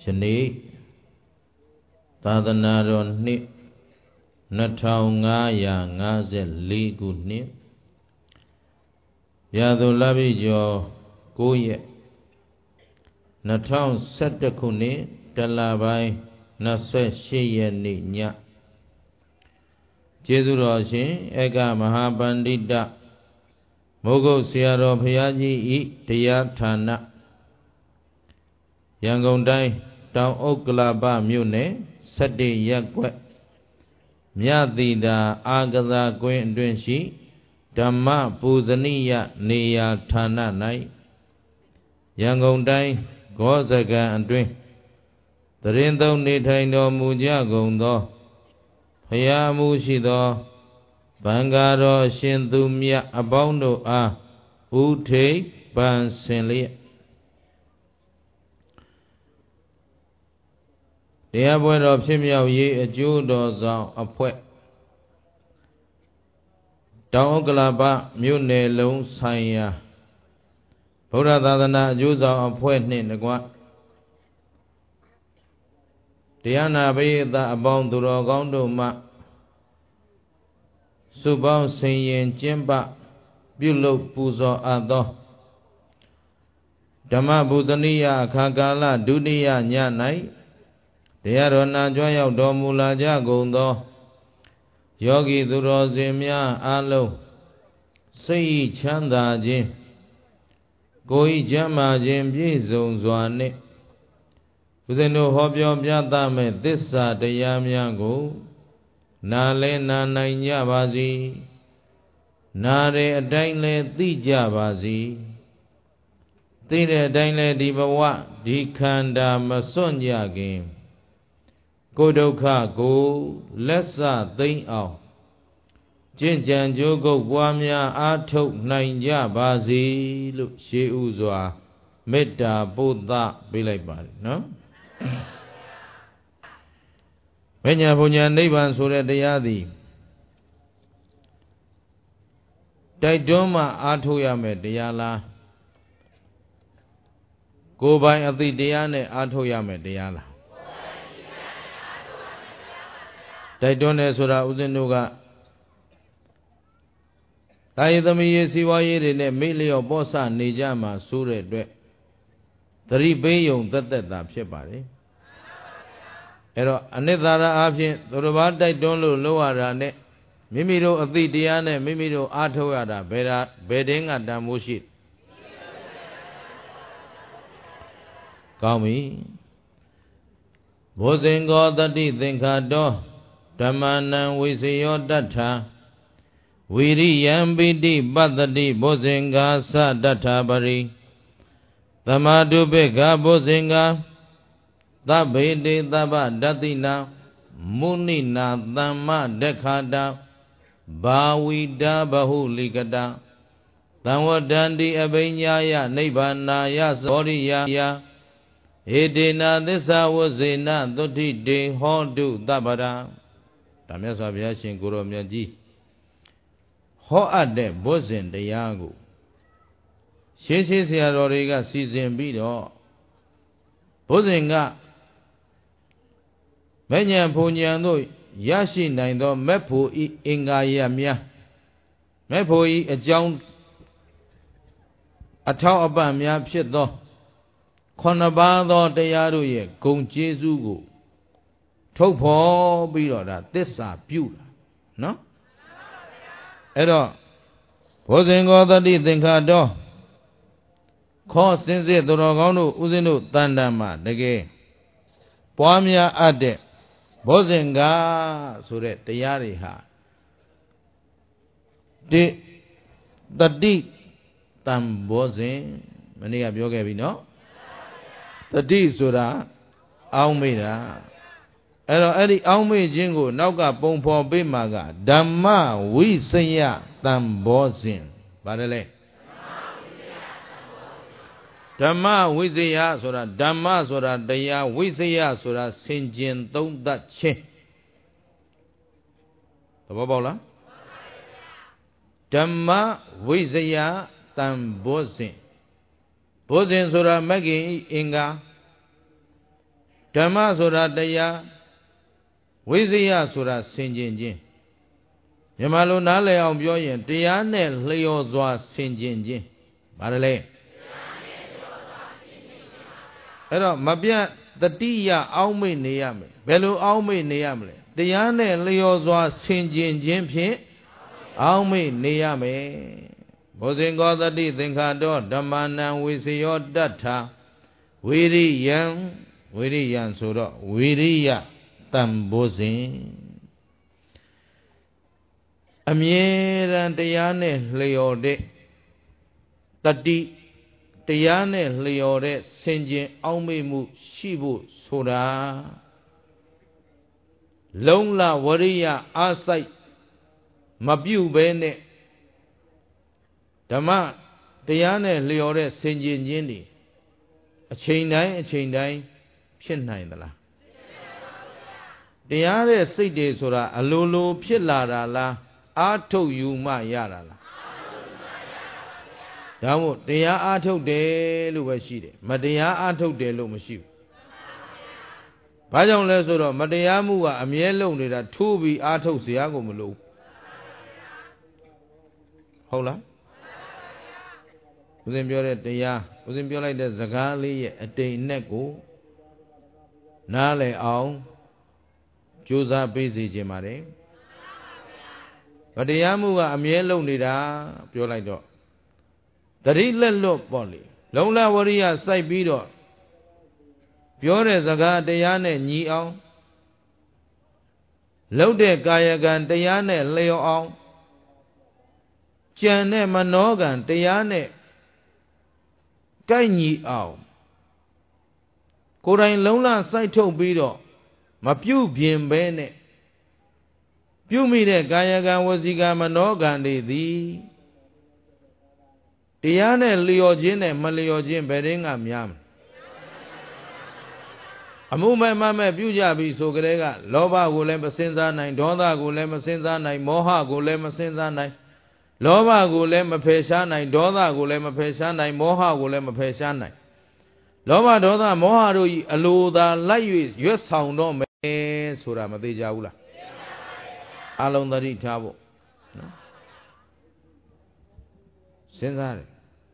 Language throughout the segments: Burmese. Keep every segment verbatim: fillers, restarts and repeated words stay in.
Shani Tadanaron Nip Natau Ngaya Ngaze Ligu Nip Yadu Labi Jo Goye Natau Satakuni Dalabai Nase Sheye Ni Nya Jesu Roshin Ega Mahabandita Mogo Siaro Phayaji I Tiyatana Yangon Tao Oklaba Mune Sadi Yakwe Myadida Agada Gwen Dwenshi Dhamma Puzaniya Niya Thana Nai Yangon Dai Gozaga and Dwen Tarindo Nitaino Muja Gondo Hayamushido Bangaro Shindumya Abondo A Ute Ban Senlia The Abbot of Shimya Ye a Judo Zao a Pwet Daogalaba Mune Lung Saya Buddha Dadana Juza of Pwet Ninaguat Diana be the abound to Rogondo Ma Subao Sayin Jimba Bulo Puzo Ado Dama Buzania Kagala Dunia Nyanai Dearona Joya Domula Jagondo Yogi Durozimia Alo Sei Chanda Jim Goi Jama Jim Jizon Zwane Uzeno Hobyo Byatame Dissa Dayamyango Nale Nananya Bazi Nare Adainle Dija Bazi Tire Dainle Dibawa Dikanda Masonya Game Godoka Go Lessa Thing Out Jinjan Jogo Wamya Atok Nanya Bazi Look She Uzwa Meta Buddha Bilabari, no? Venya Punya Niban Sura Dayadi Daidoma Atoyame Dayala Go by Adi Diane Atoyame Dayala Daidone Sura Uzenuga Daidami Siwaye in a Milio Bossa Nijama Sure Dwe Three Bayong Tata Shepari Ero Anethara Absent, Torobata don't lower Rane, Mimiro Adi Diane, Mimiro Atoyada, Beda, Bedding at Damushi. Kami Bosengo Dati Thinkado, Tamana Wisiyo Data, Wiri Yambidi Badadi Bosenga Sa Data Bari, Tamadu Bega Bosenga. Tabede Taba Datina Munina Dhamma Dekada Bawida Bahuligada Tawadandi Abenyaya Nibanaya Soriya Edena Disa Wazena Doti De Hondu Dabada Tamya Sabya Shinkuro Myaji Ho Ade Bozen de Yago Sheshi Siaroriga Season Bido Bozenga Menya Punyano Yashi Naindo Mepu Inga Yamya Mepu a John a tower about Mia Pito Conabado de Yaruye Gung Jesugo Topo Biroda this are pure no Edo Bozengo the Dithinkado Cause since it Dorogono Uzinu Tandama Dege Poamia Ade Bozenga Sure Tayariha De the D Tam Bozen Mania Biogavino The D Sura Aumida Ero Eddie Aume Jingo Nauga Pompo Bimaga Dama Wisaya Tam Bozin Badale Dhamma Vizaya Sura Dhamma Sura Daya Vizaya Sura Sinjin Don't that chin. The Babola Dhamma Vizaya Tam Bozin Bozin Sura Magi Inga ဓမ္မဆိုတာတရားဝိဇ္ဇယဆိုတာဆင်ခြင်ခြင်းမြန်မာလိုနားလည်အောင်ပြောရင်တရားနဲ့လျော်စွာဆင်ခြင်ခြင်းဘာလဲအဲ့တော့မပြတ်တတိယအောက်မေ့နေရမယ်ဘယ်လိုအောက်မေ့နေရမလဲတရားနဲ့လျော်စွာဆင်ခြင်ခြင်းဖြင့်အောက်မေ့နေရမယ်ဘောဇင်ကောတတိသင်္ခါတောဓမ္မနံဝိစယောတတ္ထာဝိရိယံဝိရိယံဆိုတော့ဝိရိယတံဘောဇင်အမြဲတမ်းတရားနဲ့လျော်တဲ့တတိတရားနဲ့လျော်တဲ့ဆင်ခြင်အောက်မေ့မှုရှိဖို့ဆိုတာလုံလဝရိယအားစိုက်မပြုတ်ဘဲနဲ့ဓမ္မတရားနဲ့လျော်တဲ့ဆင်ခြင်ခြင်းတွေအချိန်တိုင်းအချိန်တိုင်းဖြစ်နိုင်သလားတရားတဲ့စိတ်တွေဆိုတာအလိုလိုဖြစ်လာတာလားအာထုတ်ယူမှရတာလားဒါမို့တရားအာထုတ်တယ်လို့ပဲရှိတယ်မတရားအာထုတ်တယ်လို့မရှိဘူးဘာကြောင့်လဲဆိုတော့မတရားမှုကအမြဲလုံနေတာထိုးပြီးအာထုတ်เสียကိုမလို့ဟုတ်လားဦးဇင်းပြောတဲ့တရားဦးဇင်းပြောလိုက်တဲ့စကားလေးရဲ့အတိမ်နဲ့ကိုနားလည်အောင်ကြိုးစားပေးစီခြင်းပါတယ်မတရားမှုကအမြဲလုံနေတာပြောလိုက်တော့တတိလက်လွတ်ပေါ့လေလုံလဝရိယစိုက်ပြီးတော့ပြောတဲ့စကားတရားနဲ့ညီအောင်လှုပ်တဲ့ကာယကံတရားနဲ့လျော်အောင်ကြံတဲ့မနောကံတရားနဲ့ကိုက်ညီအောင်ကိုယ်တိုင်လုံလစိုက်ထုတ်ပြီးတော့မပြုတ်ပြင်ပဲနဲ့ပြုမိတဲ့ကာယကံဝစီကံမနောကံတွေသည်တရားနဲ့လျော်ခြင်းနဲ့မလျော်ခြင်းဘယ်ရင်းကများမလဲအမှုမဲ့မမဲ့ပြုကြပြီဆိုကြတဲ့ကလောဘကိုလည်းမစင်စားနိုင်ဒေါသကိုလည်းမစင်စားနိုင်မောဟကိုလည်းမစင်စားနိုင်လောဘကိုလည်းမဖယ်ရှားနိုင်ဒေါသကိုလည်းမဖယ်ရှားနိုင်မောဟကိုလည်းမဖယ်ရှားနိုင်လောဘဒေါသမောဟတို့ဤအလိုသာလိုက်၍ရွတ်ဆောင်တော့မယ်ဆိုတာမသေးကြဘူးလားအလုံးသတိထားဖို့နော်စဉ်းစားတယ်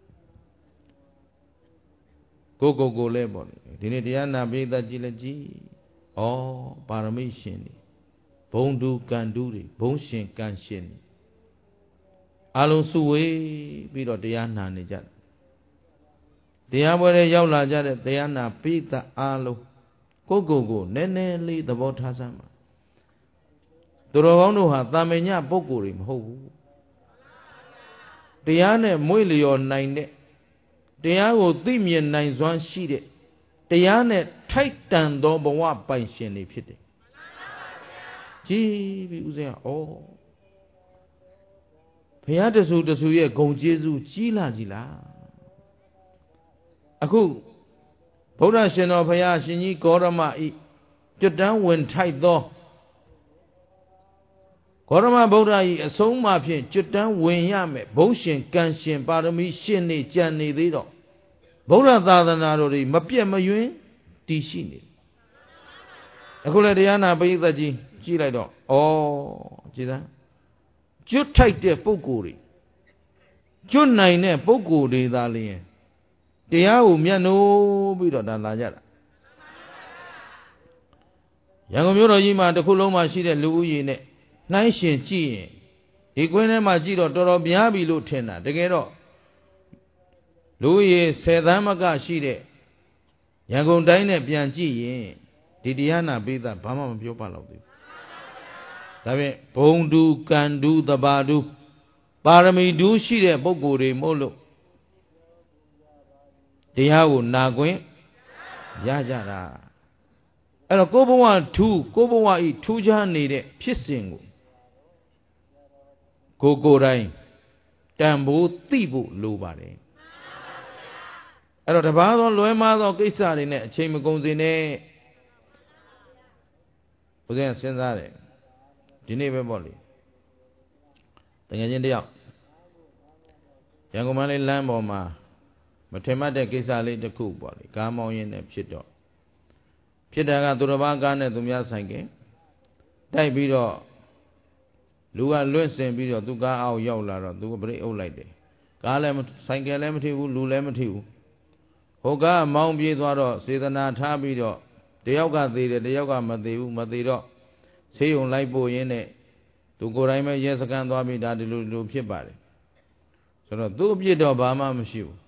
ကိုကိုကိုလဲပေါ့ဒီနေ့တရားနာပိသကြည်လက်ကြည်ဩပါရမီရှင်တွေဘုံတူကံတူတွေဘုံရှင်ကံရှင်တွေအလုံးစုဝေးပြီးတော့တရားနာနေကြတယ်တရားပွဲတွေရောက်လာကြတဲ့တရားနာပိသအလုံးကိုကိုကိုနည်းနည်းလေးသဘောထားစမ်းပါသူတော်ကောင်းတို့ဟာတာမညပုဂ္ဂိုလ်တွေမဟုတ်ဘူးတရားနဲ့မွေ့လျော်နိုင်တဲ့တရားကိုသိမြင်နိုင်စွမ်းရှိတဲ့တရားနဲ့ထိုက်တန်သောဘဝပိုင်ရှင်တွေဖြစ်တယ်ကြည်ပြီးဦးဇင်းကဩဘုရားတဆူတဆူရဲ့ဂုဏ်ကျေးဇူးကြီးလာကြီးလားအခုဗုဒ္ဓရှင်တော်ဘုရားရှင်ကြီးဂေါရမဤကျွတ်တန်းဝင်ထိုက်သောဂေါရမဗုဒ္ဓဤအဆုံးအမဖြင့်ကျွတ်တန်းဝင်ရမယ်ဘုံရှင်ကံရှင်ပါရမီရှင်နေကြံနေသေးတော့ဗုဒ္ဓသာသနာတော်တွေမပြတ်မယွင်းတည်ရှိနေတယ်အခုလည်းတရားနာပိဋကကြီးကြည့်လိုက်တော့ဩကြည်သားကျွတ်ထိုက်တဲ့ပုဂ္ဂိုလ်တွေကျွတ်နိုင်တဲ့ပုဂ္ဂိုလ်တွေသာလျှင်တရားကိုမျက်နှိုးပြီးတော့ဒါလာကြတာရန်ကုန်မြို့တော်ကြီးမှာတစ်ခုလုံးမှာရှိတဲ့လူဦးရေနဲ့နှိုင်းရှင်ကြည့်ရင်ဒီကွင်းထဲမှာကြည့်တော့တော်တော်များပြီလို့ထင်တာတကယ်တော့လူဦးရေဆယ်သန်းမကရှိတဲ့ရန်ကုန်တိုင်းနဲ့ပြန်ကြည့်ရင်ဒီတရားနာပိသဘာမှမပြောပါတော့ဘူးဒါဖြင့်ဘုံတူကံတူတဘာတူပါရမီတူရှိတဲ့ပုဂ္ဂိုလ်တွေမို့လို့တရားကိုနာခွင့်ရကြတာအဲ့တော့ကိုဘဝထူးကိုဘဝဤထူးခြားနေတဲ့ဖြစ်စဉ်ကိုကိုကိုယ်တိုင်တန်ဖိုးသိဖို့လိုပါတယ်အဲ့တော့တပါးသောလွဲမှားသောကိစ္စတွေနဲ့အချိန်မကုန်စေနဲ့ဘုရားစဉ်းစားတယ်ဒီနေ့ပဲပေါ့လေတကယ်ချင်းတယောက်ရန်ကုန်မလေးလမ်းပေါ်မှာမထင်မှတ်တဲ့ကိစ္စလေးတစ်ခုပေါ့လေကားမောင်းရင်းနဲ့ဖြစ်တော့ဖြစ်တာကသူတစ်ပါးကားနဲ့သူများဆိုင်ကတိုက်ပြီးတော့လူကလွင့်စင်ပြီးတော့သူကားအောက်ရောက်လာတော့သူကဘရိတ်အုပ်လိုက်တယ်ကားလည်းဆိုင်ကလည်းမထိဘူးလူလည်းမထိဘူးဟိုကားမောင်းပြေးသွားတော့စေတနာထားပြီးတော့တယောက်ကသေးတယ်တယောက်ကမသေးဘူးမသေးတော့ဆေးရုံလိုက်ပို့ရင်းနဲ့သူကိုယ်တိုင်ပဲရဲစခန်းသွားပြီးဒါဒီလိုလိုဖြစ်ပါတယ်ဆိုတော့သူ့အပြစ်တော့ဘာမှမရှိဘူး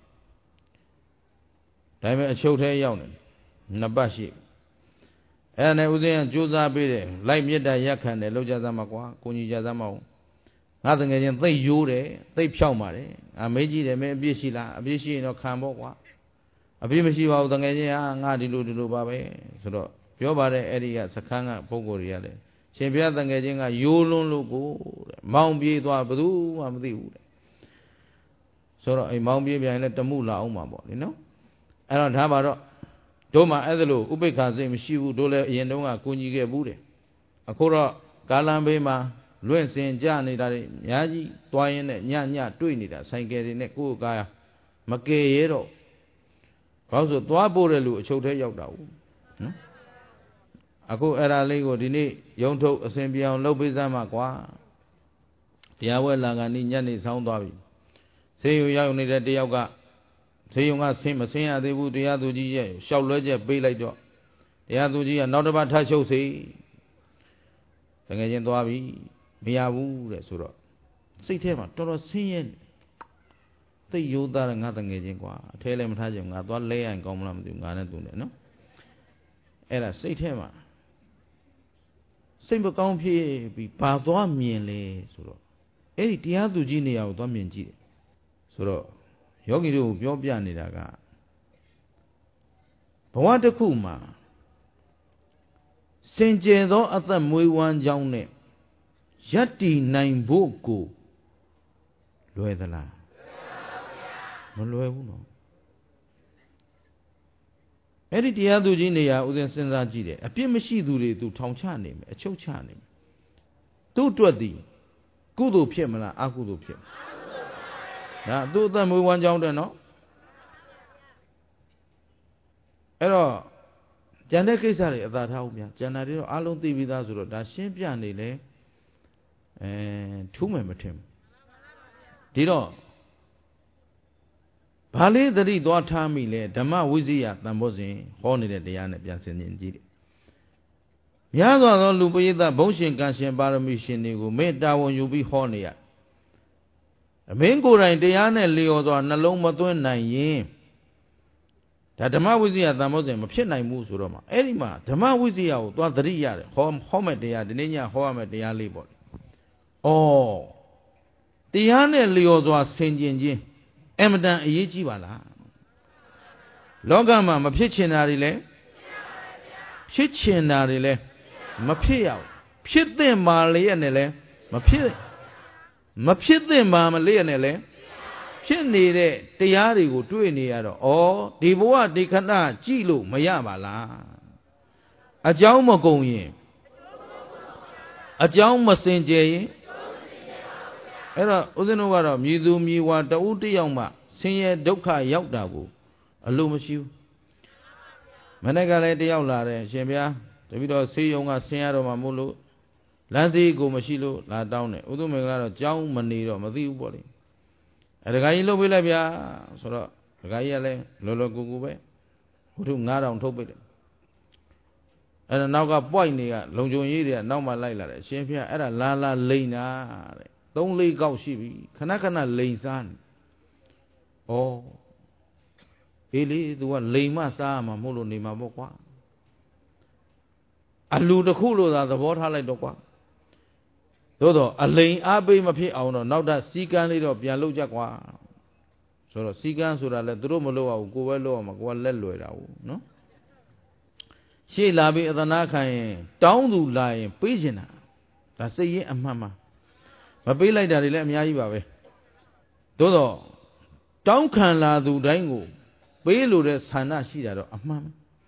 ဒါပေမဲ့အချုပ်ထဲရောက်နေနှစ်ပတ်ရှိအဲ့ဒါနဲ့ဦးဇင်းကကြိုးစားပေးတယ်လိုက်မြစ်တာရက်ခံတယ်လောက်ကြသားမှာကွာကိုကြီးကြသားမအောင်ငါတငယ်ချင်းသိပ်ရိုးတယ်သိပ်ဖြောက်ပါတယ်အမေးကြီးတယ်မင်းအပြစ်ရှိလားအပြစ်ရှိရင်တော့ခံဖို့ကွာအပြစ်မရှိပါဘူးတငယ်ချင်းဟာငါဒီလိုဒီလိုပါပဲဆိုတော့ပြောပါတယ်အဲ့ဒီကစခန်းကပုဂ္ဂိုလ်တွေကလည်းရှင်ဘုရားတငယ်ချင်းကရိုးလွန်းလို့ကိုတဲ့မောင်းပြေးသွားဘယ်သူမှမသိဘူးတဲ့ဆိုတော့အိမ်မောင်းပြေးပြန်လဲတမှုလာအောင်မှာပေါ့လေနော်အဲ့တော့ဒါပါတော့တို့မှအဲ့ဒါလို့ဥပိ္ပခာစိတ်မရှိဘူးတို့လည်းအရင်တုန်းကကိုကြီးခဲ့ဘူးတယ်အခုတော့ကာလံဘေးမှာလွင့်စင်ကြနေတာတွေအများကြီးတွားရင်းနဲ့ညညတွေ့နေတာဆိုင်ကယ်တွေနဲ့ကိုယ်ကားမကယ်ရဲတော့ဘာလို့ဆိုသွားပို့တဲ့လူအချုပ်ထဲရောက်တာဘူးနော်အခုအဲ့ဒါလေးကိုဒီနေ့ရုံထုတ်အစဉ်ပြောင်းလုပ်ပေးစမ်းမှာကွာတရားဝဲလာကနေညနေဆောင်းသွားပြီဆေးရုံရောက်နေတဲ့တယောက်ကဆေးရုံကဆင်းမဆင်းရသေးဘူးတရားသူကြီးရဲ့ရှောက်လွှဲချက်ပေးလိုက်တော့တရားသူကြီးကနောက်တစ်ပတ်ထပ်ချုပ်စေတကယ်ချင်းသွားပြီမရဘူးတဲ့ဆိုတော့စိတ်ထဲမှာတော်တော်ဆင်းရဲသိရိုးသားတဲ့ငါတငယ်ချင်းကွာအထဲလည်းမထားချင်ငါသွားလဲရရင်ကောင်းမလားမသိဘူးငါနဲ့သူနဲ့နော်အဲ့ဒါစိတ်ထဲမှာစိတ်မကောင်းဖြစ်ပြီးဘာသွားမြင်လဲဆိုတော့အဲ့ဒီတရားသူကြီးနေရာကိုသွားမြင်ကြည့်တယ်ဆိုတော့ယောဂီတို့ပြောပြနေတာကဘဝတစ်ခုမှာစင်ကြယ်သောအသက်မွေးဝမ်းကြောင်းနဲ့ယက်တည်နိုင်ဖို့ကိုလွယ်သလားမလွယ်ဘူးနော်အဲ့ဒီတရားသူကြီးနေရာဥစဉ်စဉ်းစားကြည့်တယ်အပြစ်မရှိသူတွေသူထောင်ချနေမယ်အချုပ်ချနေမယ်သူ့အတွက်ဒီကုသိုလ်ဖြစ်မလားအကုသိုလ်ဖြစ်ဒါသူ့အသက်မွေးဝမ်းကြောင်းတဲ့နော်အဲ့တော့ကျန်တဲ့ကိစ္စတွေအသာထားဦးများကျန်တာတွေတော့အလုံးသိပြီးသားဆိုတော့ဒါရှင်းပြနေလေအဲထူးမယ်မထင်ဘူးဒီတော့ဘာလေးသတိသွားထားမိလဲဓမ္မဝိဇ္ဇယတန်ဖို့စဉ်ဟောနေတဲ့တရားနဲ့ပြန်ဆင်ခြင်ကြည့်တယ်များစွာသောလူပရိသတ်ဘုန်းရှင်ကံရှင်ပါရမီရှင်တွေကိုမေတ္တာဝန်ယူပြီးဟောနေရအမင်းကိုယ်တိုင်တရားနဲ့လျော်စွာနှလုံးမသွင်းနိုင်ရင်ဒါဓမ္မဝိဇ္ဇယတန်ဖို့စဉ်မဖြစ်နိုင်ဘူးဆိုတော့မှအဲ့ဒီမှာဓမ္မဝိဇ္ဇယကိုသွားသတိရတယ်ဟောဟောမဲ့တရားဒီနေ့ညဟောရမယ့်တရားလေးပေါ့ဩတရားနဲ့လျော်စွာဆင်ခြင်ခြင်းအမတန်အရေးကြီးပါလားလောကမှာမဖြစ်ချင်တာတွေလည်းဖြစ်ချင်တာတွေလည်းမဖြစ်ရဘူးဖြစ်သင့်ပါလေရဲ့နဲ့လည်းမဖြစ်မဖြစ်သင့်ပါမလေရဲ့နဲ့လည်းဖြစ်နေတဲ့တရားတွေကိုတွေ့နေရတော့ဩဒီဘဝဒီခဏကြည့်လို့မရပါလားအကြောင်းမကုန်ရင်အကြောင်းမစင်ကြယ်ရင်အဲ့တော့ဦးဇင်းတို့ကတော့မြည်သူမြည်ဝါတဦးတယောက်မှဆင်းရဲဒုက္ခရောက်တာကိုအလိုမရှိဘူးမနေ့ကလည်းတယောက်လာတယ်ရှင်ဗျာတပည့်တော်ဆေးရုံကဆင်းရတော့မှမို့လို့လမ်းစီးကိုမရှိလို့လာတောင်းတယ်ဥသုမေကကတော့ကြောင်းမနေတော့မသိဘူးပေါ့လေအဲဒကာကြီးလှုပ်ပေးလိုက်ဗျာဆိုတော့ဒကာကြီးကလည်းလောလောကူကူပဲဝတ္ထုငါးထောင်ထုတ်ပေးတယ်အဲ့ဒါနောက်ကပွိုက်နေကလုံခြုံရေးတွေကနောက်မှလိုက်လာတယ်ရှင်ဗျာအဲ့ဒါလာလာလိမ့်တာတဲ့သုံးလေးကောက်ရှိပြီခဏခဏလိန်စားနေဩအေးလေ तू ကလိန်မစားမှာမဟုတ်လို့နေမှာပေါ့ကွာအလူတစ်ခုလို့သာသဘောထားလိုက်တော့ကွာသို့တော့အလိန်အားပေးမဖြစ်အောင်တော့နောက်တာစီကန်းလေးတော့ပြန်လုပ်ကြကွာဆိုတော့စီကန်းဆိုတာလဲသူတို့မလုပ်အောင်ကိုယ်ပဲလုပ်အောင်ကိုယ်ကလက်လွယ်တာဟုတ်နော်ရှေ့လာပြီးအသနာခံရင်တောင်းသူလာရင်ပေးချင်တာဒါစိတ်ရင်းအမှန်မှမပေးလိုက်တာတွေလည်းအများကြီးပါပဲသို့တော့တောင်းခံလာသူတိုင်းကိုပေးလို့တဲ့ဆန္ဒရှိတာတော့အမှန်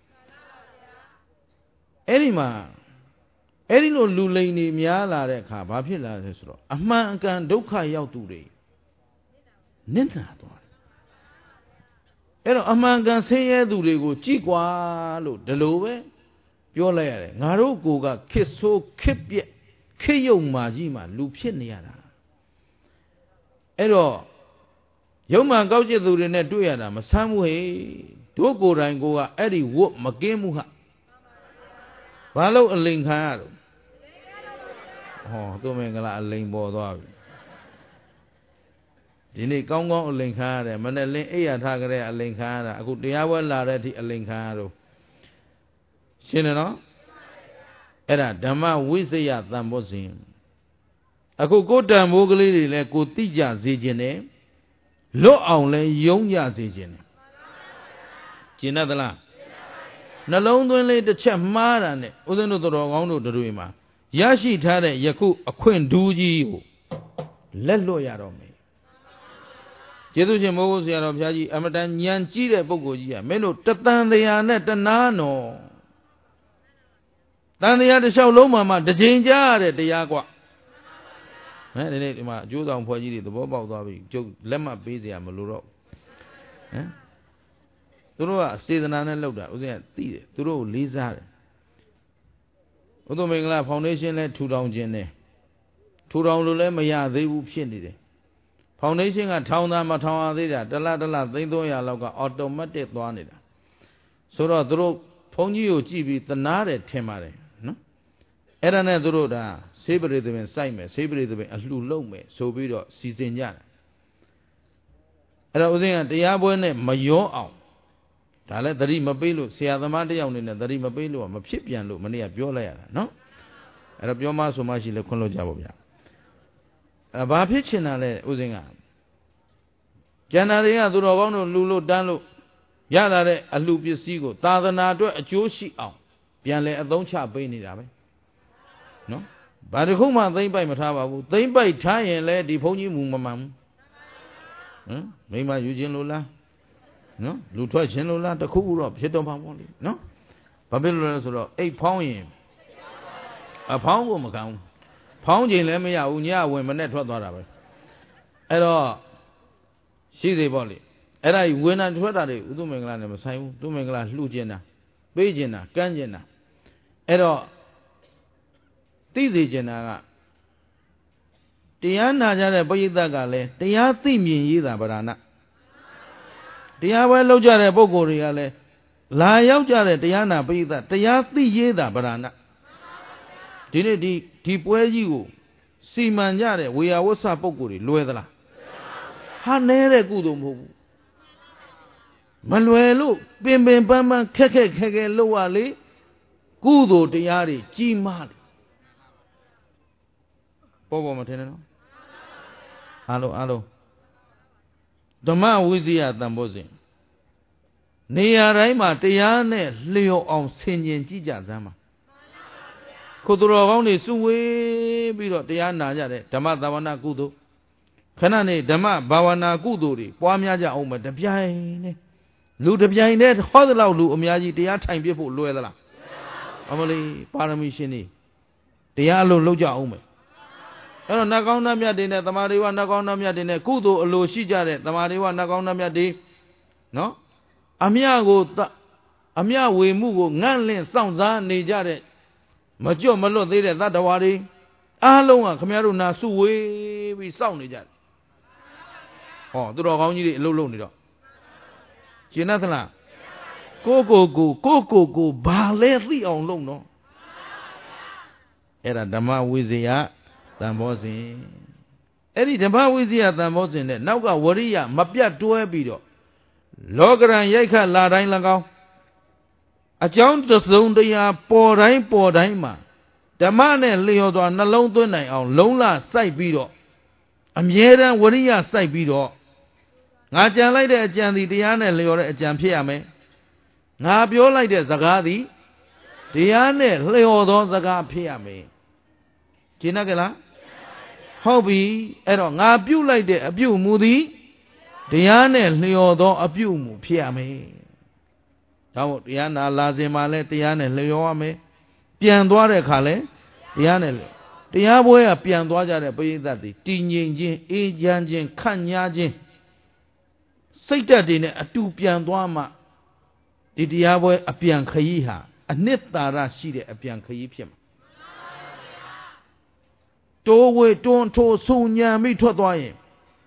အဲ့ဒီမှာအဲ့ဒီလိုလူလိန်တွေများလာတဲ့အခါဘာဖြစ်လာလဲဆိုတော့အမှန်အကန်ဒုက္ခရောက်သူတွေနစ်နာသွားတယ်အဲ့တော့အမှန်ကန်ဆင်းရဲသူတွေကိုကြည်ကွာလို့ဒီလိုပဲပြောလိုက်ရတယ်ငါတို့ကိုကခစ်ဆိုးခစ်ပြက်ခစ်ယုံမာကြီးမှာလူဖြစ်နေရတာအဲ့တော့ယုံမှန်ကောက်ကျစ်သူတွေနဲ့တွေ့ရတာမဆမ်းဘူးဟေ့တို့ကိုယ်တိုင်ကိုကအဲ့ဒီဝတ်မကင်းဘူးဟာဘာလို့အလိန်ခံရတော့ဟောသူမင်္ဂလာအလိန်ပေါ်သွားပြီဒီနေ့ကောင်းကောင်းအလိန်ခံရတယ်မနဲ့လင်းအိယာထားကြတဲ့အလိန်ခံရတာအခုတရားပွဲလာတဲ့အထိအလိန်ခံရတော့ရှင်းတယ်နော်အဲ့ဒါဓမ္မဝိဇ္ဇယတန်ဖို့စဉ်အခုကိုတန်ဖိုးကလေးတွေလည်းကိုသိကြစေခြင်းနဲ့လွတ်အောင်လဲယုံကြစေခြင်းနဲ့ကျင်တတ်သလားနှလုံးသွင်းလေးတစ်ချက်မှားတာနဲ့ဦးဇင်းတို့တော်ကောင်းတို့တွေမှာရရှိထားတဲ့ယခုအခွင့်ဒူးကြီးကိုလက်လွတ်ရတော့မယ်ကျေးဇူးရှင်မိုးကုတ်ဆရာတော်ဘုရားကြီးအမတန်ဉာဏ်ကြီးတဲ့ပုဂ္ဂိုလ်ကြီးကမင်းတို့တတန်တရားနဲ့တနာနော်တန်တရားတစ်လျှောက်လုံးမှာမှတစ်ချိန်ကြားရတဲ့တရားကွဟမ်ဒီနေ့ဒီမှာအကျိုးဆောင်ဖွဲ့ကြီးတွေသဘောပေါက်သွားပြီကျုပ်လက်မှတ်ပေးเสียမလို့တော့ဟမ်သူတို့ကစေတနာနဲ့လုပ်တာဥစဉ်ကသိတယ်သူတို့ကိုလေးစားတယ်ဥဒ္ဓမင်္ဂလာဖောင်ဒေးရှင်းလဲထူထောင်ခြင်းနဲ့ထူထောင်လို့လည်းမရသေးဘူးဖြစ်နေတယ်ဖောင်ဒေးရှင်းကထောင်သားမထောင်ရသေးတာတလားတလားသိန်းသုံးရာလောက်ကအော်တိုမက်တစ်သွားနေတာဆိုတော့သူတို့ဘုန်းကြီးကိုကြည့်ပြီးသနာတယ်ထင်ပါတယ်နော်အဲ့ဒါနဲ့သူတို့ဒါဆေးပရိသပင်စိုက်မယ်ဆေးပရိသပင်အလှူလုပ်မယ်ဆိုပြီးတော့စီစဉ်ကြတယ်အဲ့တော့ဦးဇင်းကတရားပွဲနဲ့မရောအောင်ဒါလည်းသတိမပေးလို့ဆရာသမားတယောက်နေနဲ့သတိမပေးလို့မဖြစ်ပြန်လို့မနေ့ကပြောလိုက်ရတာနော်အဲ့တော့ပြောမှဆိုမှရှိလဲခွင့်လို့ကြပါဗျာအဲ့ဘာဖြစ်ချင်တာလဲဦးဇင်းကကျန်တာတွေကသူတော်ကောင်းတို့လှူလို့တန်းလို့ရလာတဲ့အလှူပစ္စည်းကိုသာသနာအတွက်အကျိုးရှိအောင်ပြန်လဲအသုံးချပေးနေတာပဲနော်ဘာတခုမှသိမ့်ပိုက်မထားပါဘူးသိမ့်ပိုက်ထားရင်လဲဒီဘုန်းကြီးမူမမှန်ဘူးဟမ်မိမယူခြင်းလို့လားနော်လူထွက်ခြင်းလို့လားတခုခုတော့ဖြစ်တော့မှာပေါ့လေနော်ဘာဖြစ်လို့လဲဆိုတော့အိတ်ဖောင်းရင်အဖောင်းကိုမကမ်းဘူးဖောင်းခြင်းလည်းမရဘူးညဝင်မနဲ့ထွက်သွားတာပဲအဲ့တော့ရှိသေးပေါ့လေအဲ့ဒါဝေနာထွက်တာတွေဥဒ္ဓမင်္ဂလာနဲ့မဆိုင်ဘူးသူမင်္ဂလာလှူခြင်းတာပေးခြင်းတာကမ်းခြင်းတာအဲ့တော့သိစေခြင်းတာကတရားနာကြတဲ့ပရိသတ်ကလည်းတရားသိမြင်ရေးတာဗราဏတရားပွဲလောက်ကြတဲ့ပုဂ္ဂိုလ်တွေကလည်းလာရောက်ကြတဲ့တရားနာပရိသတ်တရားသိရေးတာဗราဏဒီနေ့ဒီဒီပွဲကြီးကိုစီမံကြတဲ့ဝေယဝဆပုဂ္ဂိုလ်တွေလွယ်သလားဟာနဲတဲ့ကုသိုလ်မဟုတ်ဘူးမလွယ်လို့ပင်ပင်ပန်းပန်းခက်ခက်ခဲခဲလုပ်ရလေကုသိုလ်တရားတွေကြီးမားတယ်ပေါ်ပေါ်မထင်နဲ့နော်အားလုံးအားလုံးဓမ္မဝိဇ္ဇယတန်ဖိုးစဉ်နေရာတိုင်းမှာတရားနဲ့လျော်အောင်ဆင်ခြင်ကြည့်ကြစမ်းပါခုသူတော်ကောင်းတွေစုဝေးပြီးတော့တရားနာကြတယ်ဓမ္မသာဝနာကုသိုလ်ခဏနေဓမ္မဘာဝနာကုသိုလ်တွေပွားများကြအောင်မတပြိုင်နဲ့လူတပြိုင်နဲ့ဟောသလောက်လူအများကြီးတရားထိုင်ပြဖို့လွယ်သလားအမလေးပါရမီရှင်တွေတရားအလုံးလုံးကြအောင်မယ်အဲ့တော့နှကောင်းနှမြတ်တွေနဲ့တမာရိဝနှကောင်းနှမြတ်တွေနဲ့ကုသိုလ်အလိုရှိကြတဲ့တမာရိဝနှကောင်းနှမြတ်တွေနော်အမြကိုအမြဝေမှုကိုငန့်လင့်စောင့်စားနေကြတဲ့မကြွမလွတ်သေးတဲ့သတ္တဝါတွေအားလုံးကခမည်းတော်နာစုဝေးပြီးစောင့်နေကြတယ်ဟောသူတော်ကောင်းကြီးတွေအလုပ်လုပ်နေတော့ရှင်းသလားကိုကိုကိုကိုကိုကိုဘာလဲသိအောင်လုပ်နော်အဲ့ဒါဓမ္မဝိဇ္ဇယတန်ဖိုးစဉ်အဲ့ဒီဓမ္မဝိဇ္ဇယတန်ဖိုးစဉ်နဲ့နောက်ကဝရိယမပြတ်တွဲပြီးတော့လောကရန်ရိုက်ခတ်လာတိုင်း၎င်းအကြောင်းတစ်စုံတရာပေါ်တိုင်းပေါ်တိုင်းမှာဓမ္မနဲ့လျော်စွာနှလုံးသွင်းနိုင်အောင်လုံးလစိုက်ပြီးတော့အမြဲတမ်းဝရိယစိုက်ပြီးတော့ငါကြံလိုက်တဲ့အကြံဒီတရားနဲ့လျော်တဲ့အကြံဖြစ်ရမယ်ငါပြောလိုက်တဲ့စကားသည်တရားနဲ့လျော်သောစကားဖြစ်ရမယ်ရှင်းတယ်ကလားဟုတ်ပြီအဲ့တော့ငါပြုတ်လိုက်တဲ့အပြုတ်မူသည်တရားနဲ့လျော်သောအပြုတ်မူဖြစ်ရမယ်ဒါမို့တရားနာလာစဉ်မှာလဲတရားနဲ့လျော်ရမယ်ပြန်သွားတဲ့အခါလဲတရားနဲ့တရားပွဲကပြန်သွားကြတဲ့ပရိသတ်တွေတည်ငြိမ်ခြင်းအေးချမ်းခြင်းခန့်ညားခြင်းစိတ်ဓာတ်တွေနဲ့အတူပြန်သွားမှဒီတရားပွဲအပြန်ခရီးဟာအနှစ်သာရရှိတဲ့အပြန်ခရီးဖြစ်မှာတိုးဝေတွန်းထိုးဆုံညံမိထွက်သွားရင်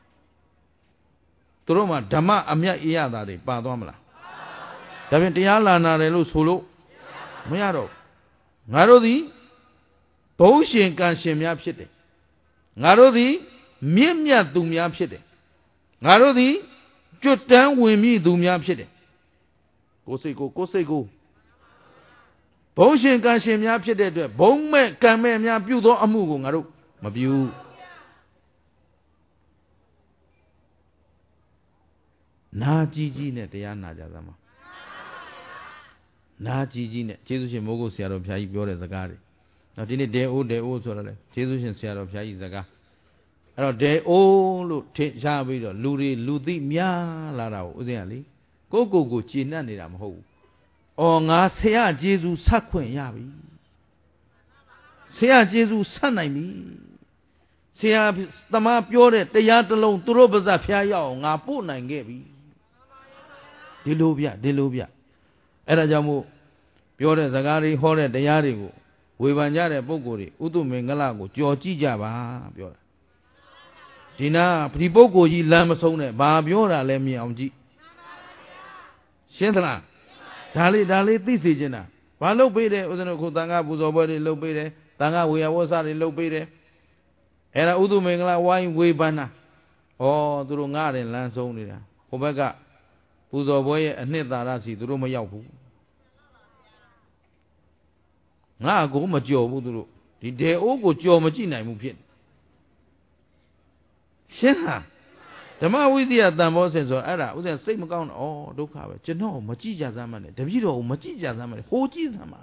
သူတို့မှာဓမ္မအမြတ်အရသာတွေပါသွားမလားဒါဖြင့်တရားလာနာတယ်လို့ဆိုလို့မရတော့ငါတို့သည်ဘုံရှင်ကံရှင်များဖြစ်တယ်ငါတို့သည်မြင့်မြတ်သူများဖြစ်တယ်ငါတို့သည်ကျွတ်တန်းဝင်မြင့်သူများဖြစ်တယ်ကိုယ်စိတ်ကိုကိုယ်စိတ်ကိုဘုံရှင်ကံရှင်များဖြစ်တဲ့အတွက်ဘုံမဲ့ကံမဲ့များပြုသောအမှုကိုငါတို့မပြုနာကြီးကြီးနဲ့တရားနာကြသမှာနာကြီးကြီးနဲ့ကျေးဇူးရှင်မိုးကုတ်ဆရာတော်ဘုရားကြီးပြောတဲ့စကားတွေနောက်ဒီနေ့ဒေအိုးဒေအိုးဆိုတော့လေကျေးဇူးရှင်ဆရာတော်ဘုရားကြီးစကားအဲ့တော့ဒေအိုးလို့ထင်ရှားပြီးတော့လူတွေလူသိများလာတာကိုဥစဉ်ကလေကိုကိုကိုကျေနပ်နေတာမဟုတ်ဘူး။အော်ငါဆရာကျေးဇူးဆက်ခွင့်ရပြီ။ဆရာကျေးဇူးဆက်နိုင်ပြီ။ဆရာသမားပြောတဲ့တရားတစ်လုံးသူတို့ပါဇက်ဖျားရအောင်ငါပို့နိုင်ခဲ့ပြီ။ဒီလိုဗျဒီလိုဗျအဲ့ဒါကြောင့်မို့ပြောတဲ့စကားတွေဟောတဲ့တရားတွေကိုဝေဖန်ကြတဲ့ပုဂ္ဂိုလ်တွေဥတုမင်္ဂလာကိုကြော်ကြည့်ကြပါပြောတာဒီနာဒီပုဂ္ဂိုလ်ကြီးလမ်းမဆုံးနဲ့ဘာပြောတာလဲမြင်အောင်ကြည့်ရှင်းသလားဒါလေးဒါလေးသိစေချင်တာဘာလုပ်ပေးတယ်ဥစ္စနခုတန်ခါပူဇော်ပွဲတွေလုပ်ပေးတယ်တန်ခါဝေယဝဆတွေလုပ်ပေးတယ်အဲ့ဒါဥတုမင်္ဂလာဝိုင်းဝေဖန်တာဩသူတို့ငါတယ်လမ်းဆုံးနေတာဟိုဘက်ကပူဇော်ပွဲရဲ့အနှစ်သာရစီသူတို့မရောက်ဘူးငါကိုမကြော်ဘူးသူတို့ဒီဒေအိုးကိုကြော်မကြည့်နိုင်ဘူးဖြစ်ရှင်းလားဓမ္မဝိဇ္ဇာတန်ဖိုးစင်ဆိုအဲ့ဒါဥစဉ်စိတ်မကောင်းတော့ဩဒုက္ခပဲကျွန်တော်မကြည့်ကြစမ်းမနဲ့တပည့်တော်ကိုမကြည့်ကြစမ်းမနဲ့ဟိုကြည့်စမ်းပါ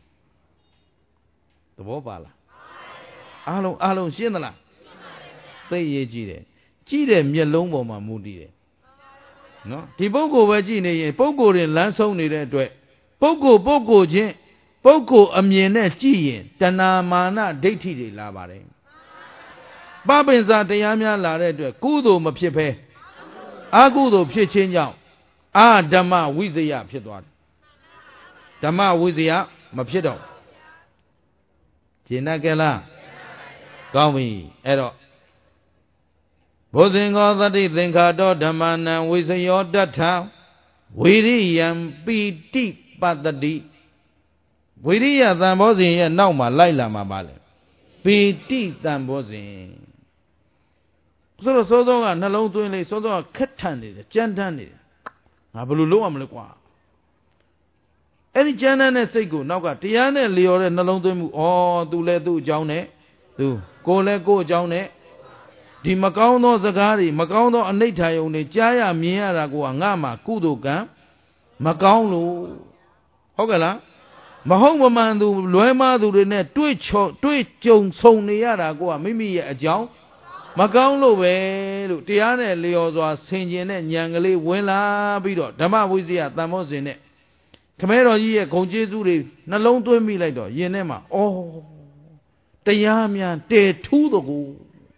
သဘောပါလားအားလုံးအားလုံးရှင်းသလားသိရေးကြည့်တယ်ကြည့်တဲ့မျက်လုံးပေါ်မှာမူတည်တယ်နော်ဒီပုဂ္ဂိုလ်ပဲကြည့်နေရင်ပုဂ္ဂိုလ်တွေလမ်းဆုံးနေတဲ့အတွက်ပုဂ္ဂိုလ်ပုဂ္ဂိုလ်ချင်းပုဂ္ဂိုလ်အမြင်နဲ့ကြည့်ရင်တဏမာနဒိဋ္ဌိတွေလာပါတယ်ပပင်စာတရားများလာတဲ့အတွက်ကုသိုလ်မဖြစ်ဘဲအကုသိုလ်ဖြစ်ခြင်းကြောင့်အာဓမ္မဝိဇ္ဇယဖြစ်သွားတယ်ဓမ္မဝိဇ္ဇယမဖြစ်တော့ကျင့်တတ်ကြလားကောင်းပြီအဲ့တော့ဘုဇင်္ဂောသတိသင်္ခါတောဓမ္မနံဝိဇယောတထဝိရိယံပိတိပတ္တိဝိရိယသံဘောဇဉ်ရဲ့နောက်မှာလိုက်လာမှာပါလေပိတိသံဘောဇဉ်ဆိုတော့စောစောကနှလုံးသွင်းလေးစောစောကခက်ထန်နေတယ်ကြမ်းတမ်းနေတယ်ငါဘယ်လိုလုပ်ရမလဲကွာအဲ့ဒီကြမ်းတမ်းတဲ့စိတ်ကိုနောက်ကတရားနဲ့လျော်တဲ့နှလုံးသွင်းမှုဩသူလည်းသူ့အကြောင်းနဲ့သူကိုယ်လည်းကိုယ်အကြောင်းနဲ့ဒီမကောင်းသောစကားတွေမကောင်းသောအနိဋ္ဌာယုံတွေကြားရမြင်ရတာကိုကငါမှကုသိုလ်ကံမကောင်းလို့ဟုတ်ကဲ့လားမဟုတ်မမှန်သူလွဲမှားသူတွေနဲ့တွေ့ချောတွေ့ကြုံဆုံနေရတာကိုကမိမိရဲ့အကြောင်းမကောင်းလို့ပဲလို့တရားနဲ့လျော်စွာဆင်ခြင်တဲ့ဉာဏ်ကလေးဝင်လာပြီးတော့ဓမ္မဝိဇ္ဇာတန်ဖိုးစဉ်နဲ့ခမဲတော်ကြီးရဲ့ဂုဏ်ကျေးဇူးတွေနှလုံးသွင်းမိလိုက်တော့ယင်ထဲမှာဩတရားများတဲထူးတကူ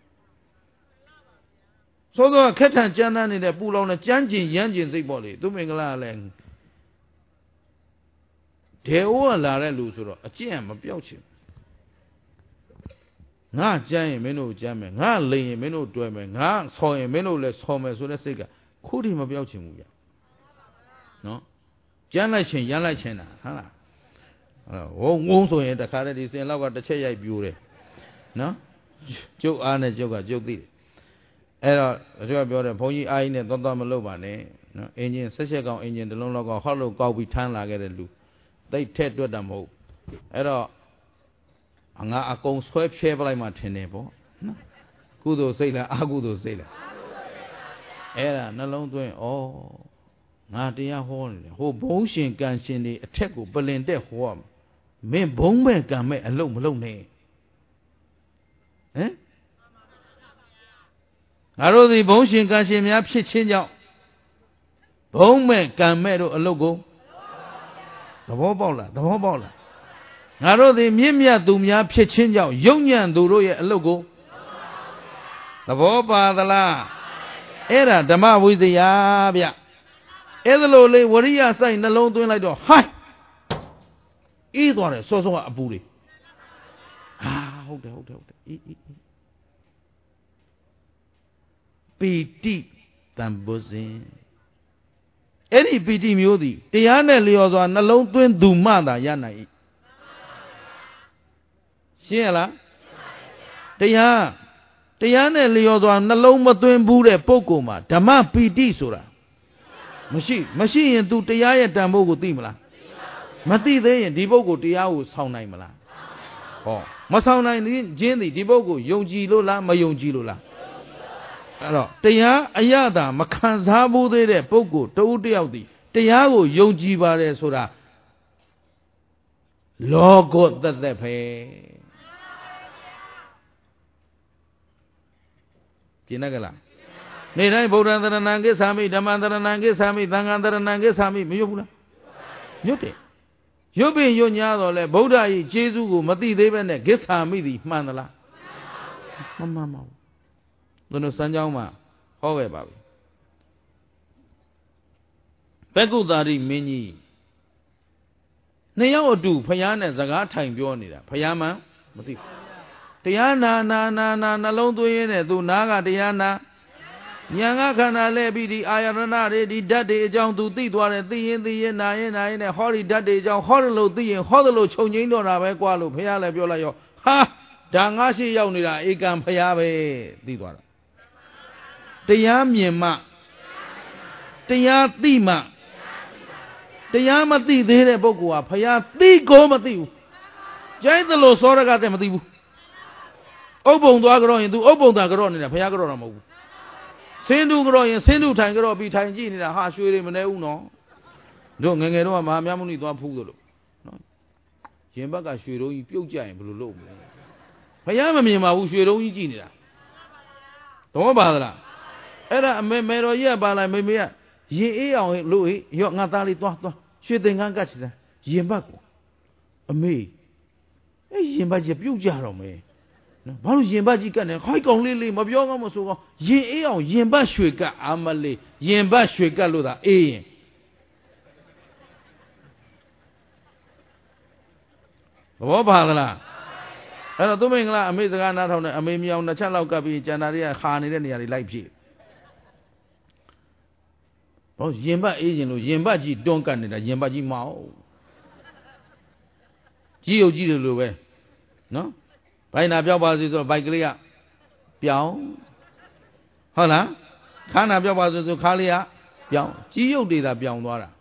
စောစောခက်ထန်ကြမ်းတမ်းနေတဲ့ပူလောင်တဲ့ကြမ်းကျင်ရမ်းကျင်စိတ်ပေါ့လေသူမင်္ဂလာလည်းဒေအိုးကလာတဲ့လူဆိုတော့အကျင့်မပြောက်ချင်ငါကြမ်းရင်မင်းတို့ကြမ်းမယ်ငါလိန်ရင်မင်းတို့တွဲမယ်ငါဆော်ရင်မင်းတို့လည်းဆော်မယ်ဆိုတဲ့စိတ်ကခုထိမပြောက်ချင်ဘူးဗျနော်ကြမ်းလိုက်ချင်ရမ်းလိုက်ချင်တာဟုတ်လားဟိုငုံဆိုရင်တခါတည်းဒီစင်လောက်ကတစ်ချက်ရိုက်ပြိုးတယ်နော်ကျုပ်အားနဲ့ကျုပ်ကကျုပ်သိတယ်အဲ့တော့သူကပြောတယ်ဘုန်းကြီးအားကြီးနဲ့သွားသွားမလုပ်ပါနဲ့နော်အင်ဂျင်ဆက်ချက်ကောင်အင်ဂျင်တစ်လုံးလောက်ကဟောက်လို့ကောက်ပြီးထမ်းလာခဲ့တဲ့လူသိထက်တွက်တာမဟုတ်အဲ့တော့ငါအကုန်ဆွဲဖြဲပလိုက်မှထင်တယ်ပေါ့နော်ကုသိုလ်စိတ်လားအကုသိုလ်စိတ်လားအဲ့ဒါနှလုံးသွင်းဩငါတရားဟောနေတယ်ဟိုဘုံရှင်ကံရှင်တွေအထက်ကိုပလင်တက်ဟောရမင်းဘုံမဲ့ကံမဲ့အလုံးမလုံးနဲ့ဟမ်ငါတို့ဒီဘုံရှင်ကံရှင်များဖြစ်ခြင်းကြောင့်ဘုံမဲ့ကံမဲ့တို့အလုတ်ကိုသဘောပေါက်လားသဘောပေါက်လားငါတို့ဒီမြင့်မြတ်သူများဖြစ်ခြင်းကြောင့်ယုံညံ့သူတို့ရဲ့အလုတ်ကိုသဘောပါသလားအဲ့ဒါဓမ္မဝိဇ္ဇာဗျအဲ့ဒါလိုလေဝရိယစိုက်နှလုံးသွင်းလိုက်တော့ဟိုင်းအေးသွားတယ်စောစောကအပူတွေဟာဟုတ်တယ်ဟုတ်တယ်ဟုတ်တယ်အေးအေးပီတိတန်ဖိုးစဉ်အဲ့ဒီပီတိမျိုးသည်တရားနဲ့လျော်စွာနှလုံးသွင်းသူမှသာရနိုင်၏ရှင်းရလားတရားတရားနဲ့လျော်စွာနှလုံးမသွင်းဘူးတဲ့ပုဂ္ဂိုလ်မှာဓမ္မပီတိဆိုတာမရှိမရှိရင် तू တရားရဲ့တန်ဖိုးကိုသိမလားမသိသေးရင်ဒီပုဂ္ဂိုလ်တရားကိုဆောင်နိုင်မလားဟောမဆောင်နိုင်ခြင်းသည်ဒီပုဂ္ဂိုလ်ယုံကြည်လို့လားမယုံကြည်လို့လားအဲ့တော့တရားအရသာမခံစားဘူးသေးတဲ့ပုဂ္ဂိုလ်တဦးတယောက်သည်တရားကိုယုံကြည်ပါတယ်ဆိုတာလောကုတ္တသက်ပဲကျင်တယ်ကလားနေ့တိုင်းဗုဒ္ဓံတရဏံကိသာမိဓမ္မံတရဏံကိသာမိသံဃံတရဏံကိသာမိမရွတ်ဘူးလားရွတ်တယ်ရွတ်ပြီးရွတ်ညာတော့လေဗုဒ္ဓရဲ့ကျေးဇူးကိုမသိသေးပဲနဲ့ကိသာမိသည်မှန်သလားမမှန်ပါဘူးသူတို့စမ်းကြောင်းမှာဟောခဲ့ပါပြီဘက္ကုသာရိမင်းကြီးနှစ်ယောက်အတူဖယားနဲ့စကားထိုင်ပြောနေတာဖယားမှမသိဘူးတရားနာနာနာနာနှလုံးသွင်းရင်းနဲ့သူနာကတရားနာဉာဏ်ကခန္ဓာလဲပြီးဒီအာယရဏတွေဒီဓာတ်တွေအကြောင်းသူသိသွားတယ်သိရင်သိရင်နာရင်နာရင်နဲ့ဟောဒီဓာတ်တွေအကြောင်းဟောတယ်လို့သိရင်ဟောတယ်လို့ခြုံငိမ့်တော့တာပဲကွာလို့ဖယားလည်းပြောလိုက်ရောဟာဒါငါရှိရောက်နေတာဧကံဖယားပဲသိသွားတာတရားမြင်မှတရားသိမှတရားမသိသေးတဲ့ပုဂ္ဂိုလ်ဟာဖယားသိကိုမသိဘူးကြိုက်တယ်လို့စောရကတည်းမသိဘူးဥပ္ပုံသွားကြတော့ရင် तू ဥပ္ပုံသာကြတော့နေတာဖယားကြတော့တာမဟုတ်ဘူးစင်းတူကြတော့ရင်စင်းတူထိုင်ကြတော့ပြီးထိုင်ကြည့်နေတာဟာရွှေတွေမနေဘူးနော်တို့ငငယ်တော့မဟာမြတ်မုနိသွားဖူးသလိုနော်ရင်ဘက်ကရွှေတုံးကြီးပြုတ်ကြရင်ဘယ်လိုလုပ်မလဲဖယားမမြင်ပါဘူးရွှေတုံးကြီးကြည့်နေတာတော့ပါသလားအဲ့ဒါအမေမေတော်ကြီးကပါလိုက်မေမေကရင်အေးအောင်လို့ဟေ့ရော့ငါသားလေးသွားသွားရွှေသင်္ကန်းကတ်ချစမ်းရင်ဘက်ကိုအမေအဲ့ရင်ဘက်ကြီးပြုတ်ကြတော့မယ်နော်ဘာလို့ရင်ဘက်ကြီးကတ်နေခိုက်ကောင်လေးလေးမပြောကောင်းမဆိုကောင်းရင်အေးအောင်ရင်ဘက်ရွှေကတ်အာမလေးရင်ဘက်ရွှေကတ်လို့သာအေးရင်ဘောပါသလားအဲ့တော့သူမင်္ဂလာအမေစကားနားထောင်နေအမေမြောင်နှစ်ချက်လောက်ကပ်ပြီးကျန်တာတွေကခါနေတဲ့နေရာတွေလိုက်ဖြည့်ဘောရင်ဘတ်အေးရင်လို့ရင်ဘတ်ကြီးတွန်းကတ်နေတာရင်ဘတ်ကြီးမအောင်ကြီးရုပ်ကြီးတယ်လို့ပဲနော်ဘိုင်နာပြောက်ပါစေဆိုဘိုက်ကလေးကပြောင်းဟုတ်လားခါနာပြောက်ပါစေဆိုခါလေးကပြောင်းကြီးရုပ်တွေသာပြောင်းသွားတာ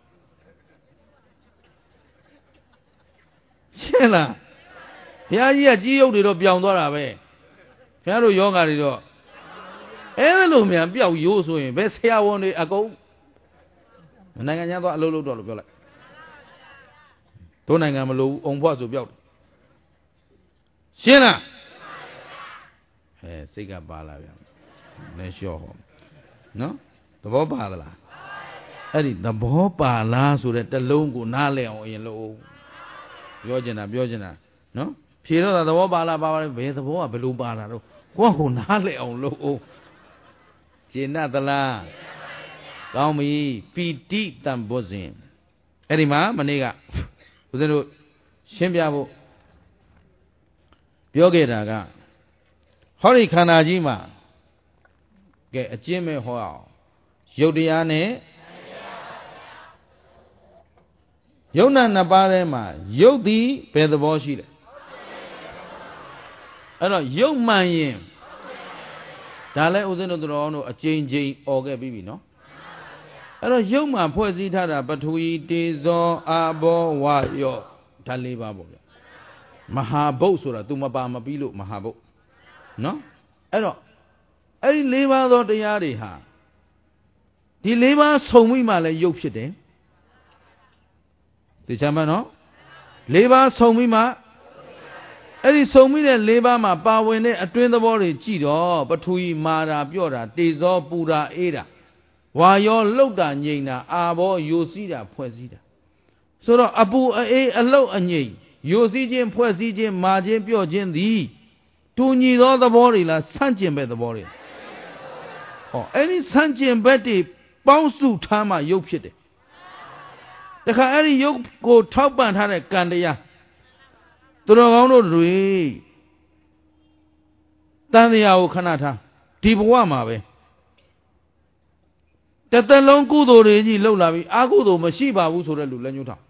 ရှင်းလားဘုရားကြီးကကြီးရုပ်တွေတော့ပြောင်းသွားတာပဲဘုရားတို့ယောဂါတွေတော့အဲ့လိုမြန်ပျောက်ရိုးဆိုရင်ဘယ်ဆရာဝန်တွေအကုန်နိုင်ငံခြားသွားအလုပ်လုပ်တော့လို့ပြောလိုက်တို့နိုင်ငံမလို့အုံဖွားဆိုပျောက်တယ်ရှင်းလားအဲစိတ်ကပါလာပြန်လဲလျှော့ဟောနော်သဘောပါသလားအဲ့ဒီသဘောပါလားဆိုတဲ့တလုံးကိုနားလည်အောင်အရင်လို့ပြောချင်တာပြောချင်တာနော်ဖြေတော့သဘောပါလားပါပါဘယ်သဘောကဘယ်လိုပါတာတော့ကိုယ့်ကိုနားလည်အောင်လို့ရှင်းသလားကောင်းပြီပီတိတံဘောဇဉ်အဲ့ဒီမှာမနေ့ကဦးဇင်းတို့ရှင်းပြဖို့ပြောခဲ့တာကဟောဒီခန္ဓာကြီးမှာကဲအကျဉ်းမဲ့ဟောအောင်ရုပ်တရားနဲ့ယုံနာနှစ်ပါးထဲမှာယုတ်သည်ဘယ်သဘောရှိလဲအဲ့တော့ယုတ်မှန်ရင်ဒါလည်းဦးဇင်းတို့တော်အောင်တို့အကျဉ်းချင်းអော်ခဲ့ပြီးပြီနော်အဲ့တော့ယုတ်မှဖွဲ့စည်းထားတာပထဝီတေဇောအာဘောဝါယောဓာတ်လေးပါပေါ့ဗျမဟာဘုတ်ဆိုတာ तू မပါမပြီးလို့မဟာဘုတ်နော်အဲ့တော့အဲ့ဒီလေးပါးသောတရားတွေဟာဒီလေးပါးဆုံမိမှလည်းယုတ်ဖြစ်တယ်သိချမ်းမနော်လေးပါးဆုံမိမှအဲ့ဒီဆုံမိတဲ့လေးပါးမှာပါဝင်တဲ့အတွင်းသဘောတွေကြည့်တော့ပထဝီမာတာပြော့တာတေဇောပူတာအေးတာဝါယောလှုပ်တာငြိမ်တာအာဘောယိုစီးတာဖွဲ့စည်းတာဆိုတော့အပူအေးအလှုပ်အငြိမ်ယိုစီးခြင်းဖွဲ့စည်းခြင်းမာခြင်းပြော့ခြင်းသည်တူညီသောသဘောတွေလားဆန့်ကျင်ဘက်သဘောတွေဟောအဲ့ဒီဆန့်ကျင်ဘက်တွေပေါင်းစုထားမှယုတ်ဖြစ်တယ်တခါအဲ့ဒီယုတ်ကိုထောက်ပံ့ထားတဲ့ကံတရားသူတော်ကောင်းတို့တွေတန်တရားကိုခဏထားဒီဘဝမှာပဲတသက်လုံးကုသိုလ်တွေကြီးလှုပ်လာပြီးအကုသိုလ်မရှိပါဘူးဆိုတဲ့လူလက်ညှိုးထောင်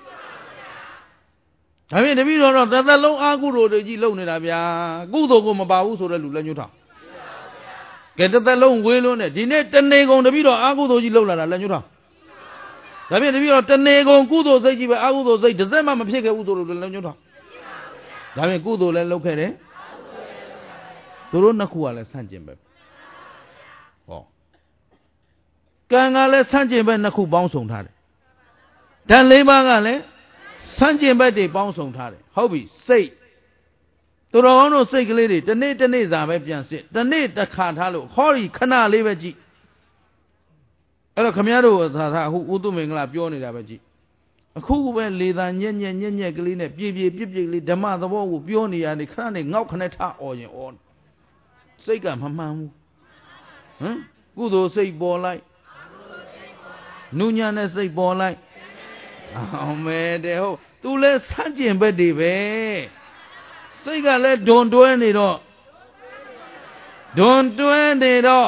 ဒါဖြင့်တပည့်တော်တော့တသက်လုံးအကုသိုလ်တွေကြီးလှုပ်နေတာဗျာကုသိုလ်ကိုမပါဘူးဆိုတဲ့လူလက်ညှိုးထောင်ကဲတသက်လုံးဝေးလွန်းတယ်ဒီနေ့တနေကုန်တပည့်တော်အကုသိုလ်ကြီးလှုပ်လာတာလက်ညှိုးထောင်ဒါဖြင့်တပည့်တော်တနေကုန်ကုသိုလ်စိတ်ကြီးပဲအကုသိုလ်စိတ်တစ်စက်မှမဖြစ်ခဲ့ဘူးဆိုလို့လက်ညှိုးထောင်ဒါဖြင့်ကုသိုလ်လည်းလှုပ်ခဲ့တယ်သူတို့နှစ်ခုကလည်းဆန့်ကျင်ပဲဟောကံကလည်းဆန့်ကျင်ဘက်နှစ်ခုပေါင်းစုံထားတယ်ဓာတ်လေးပါးကလည်းဆန့်ကျင်ဘက်တွေပေါင်းစုံထားတယ်ဟုတ်ပြီစိတ်သူတော်ကောင်းတို့စိတ်ကလေးတွေတနေ့တနေ့စာပဲပြန်စစ်တနေ့တစ်ခါထားလို့ဟောဒီခဏလေးပဲကြည့်အဲ့တော့ခမည်းတော်သာသာအခုဥဒုမင်္ဂလာပြောနေတာပဲကြည့်အခုပဲလေသာညက်ညက်ညက်ညက်ကလေးနဲ့ပြေပြေပြစ်ပြစ်လေးဓမ္မသဘောကိုပြောနေရတယ်ခဏနဲ့ငေါက်ခနဲ့ထအော်ရင်အော်စိတ်ကမမှန်ဘူးဟမ်ကုသိုလ်စိတ်ပေါ်လိုက်နုညာနဲ့စိတ်ပေါ်လိုက်အောင်မဲတဲ့ဟုတ်သူလဲဆန့်ကျင်ဘက်တွေပဲစိတ်ကလည်းဒွန်တွဲနေတော့ဒွန်တွဲနေတော့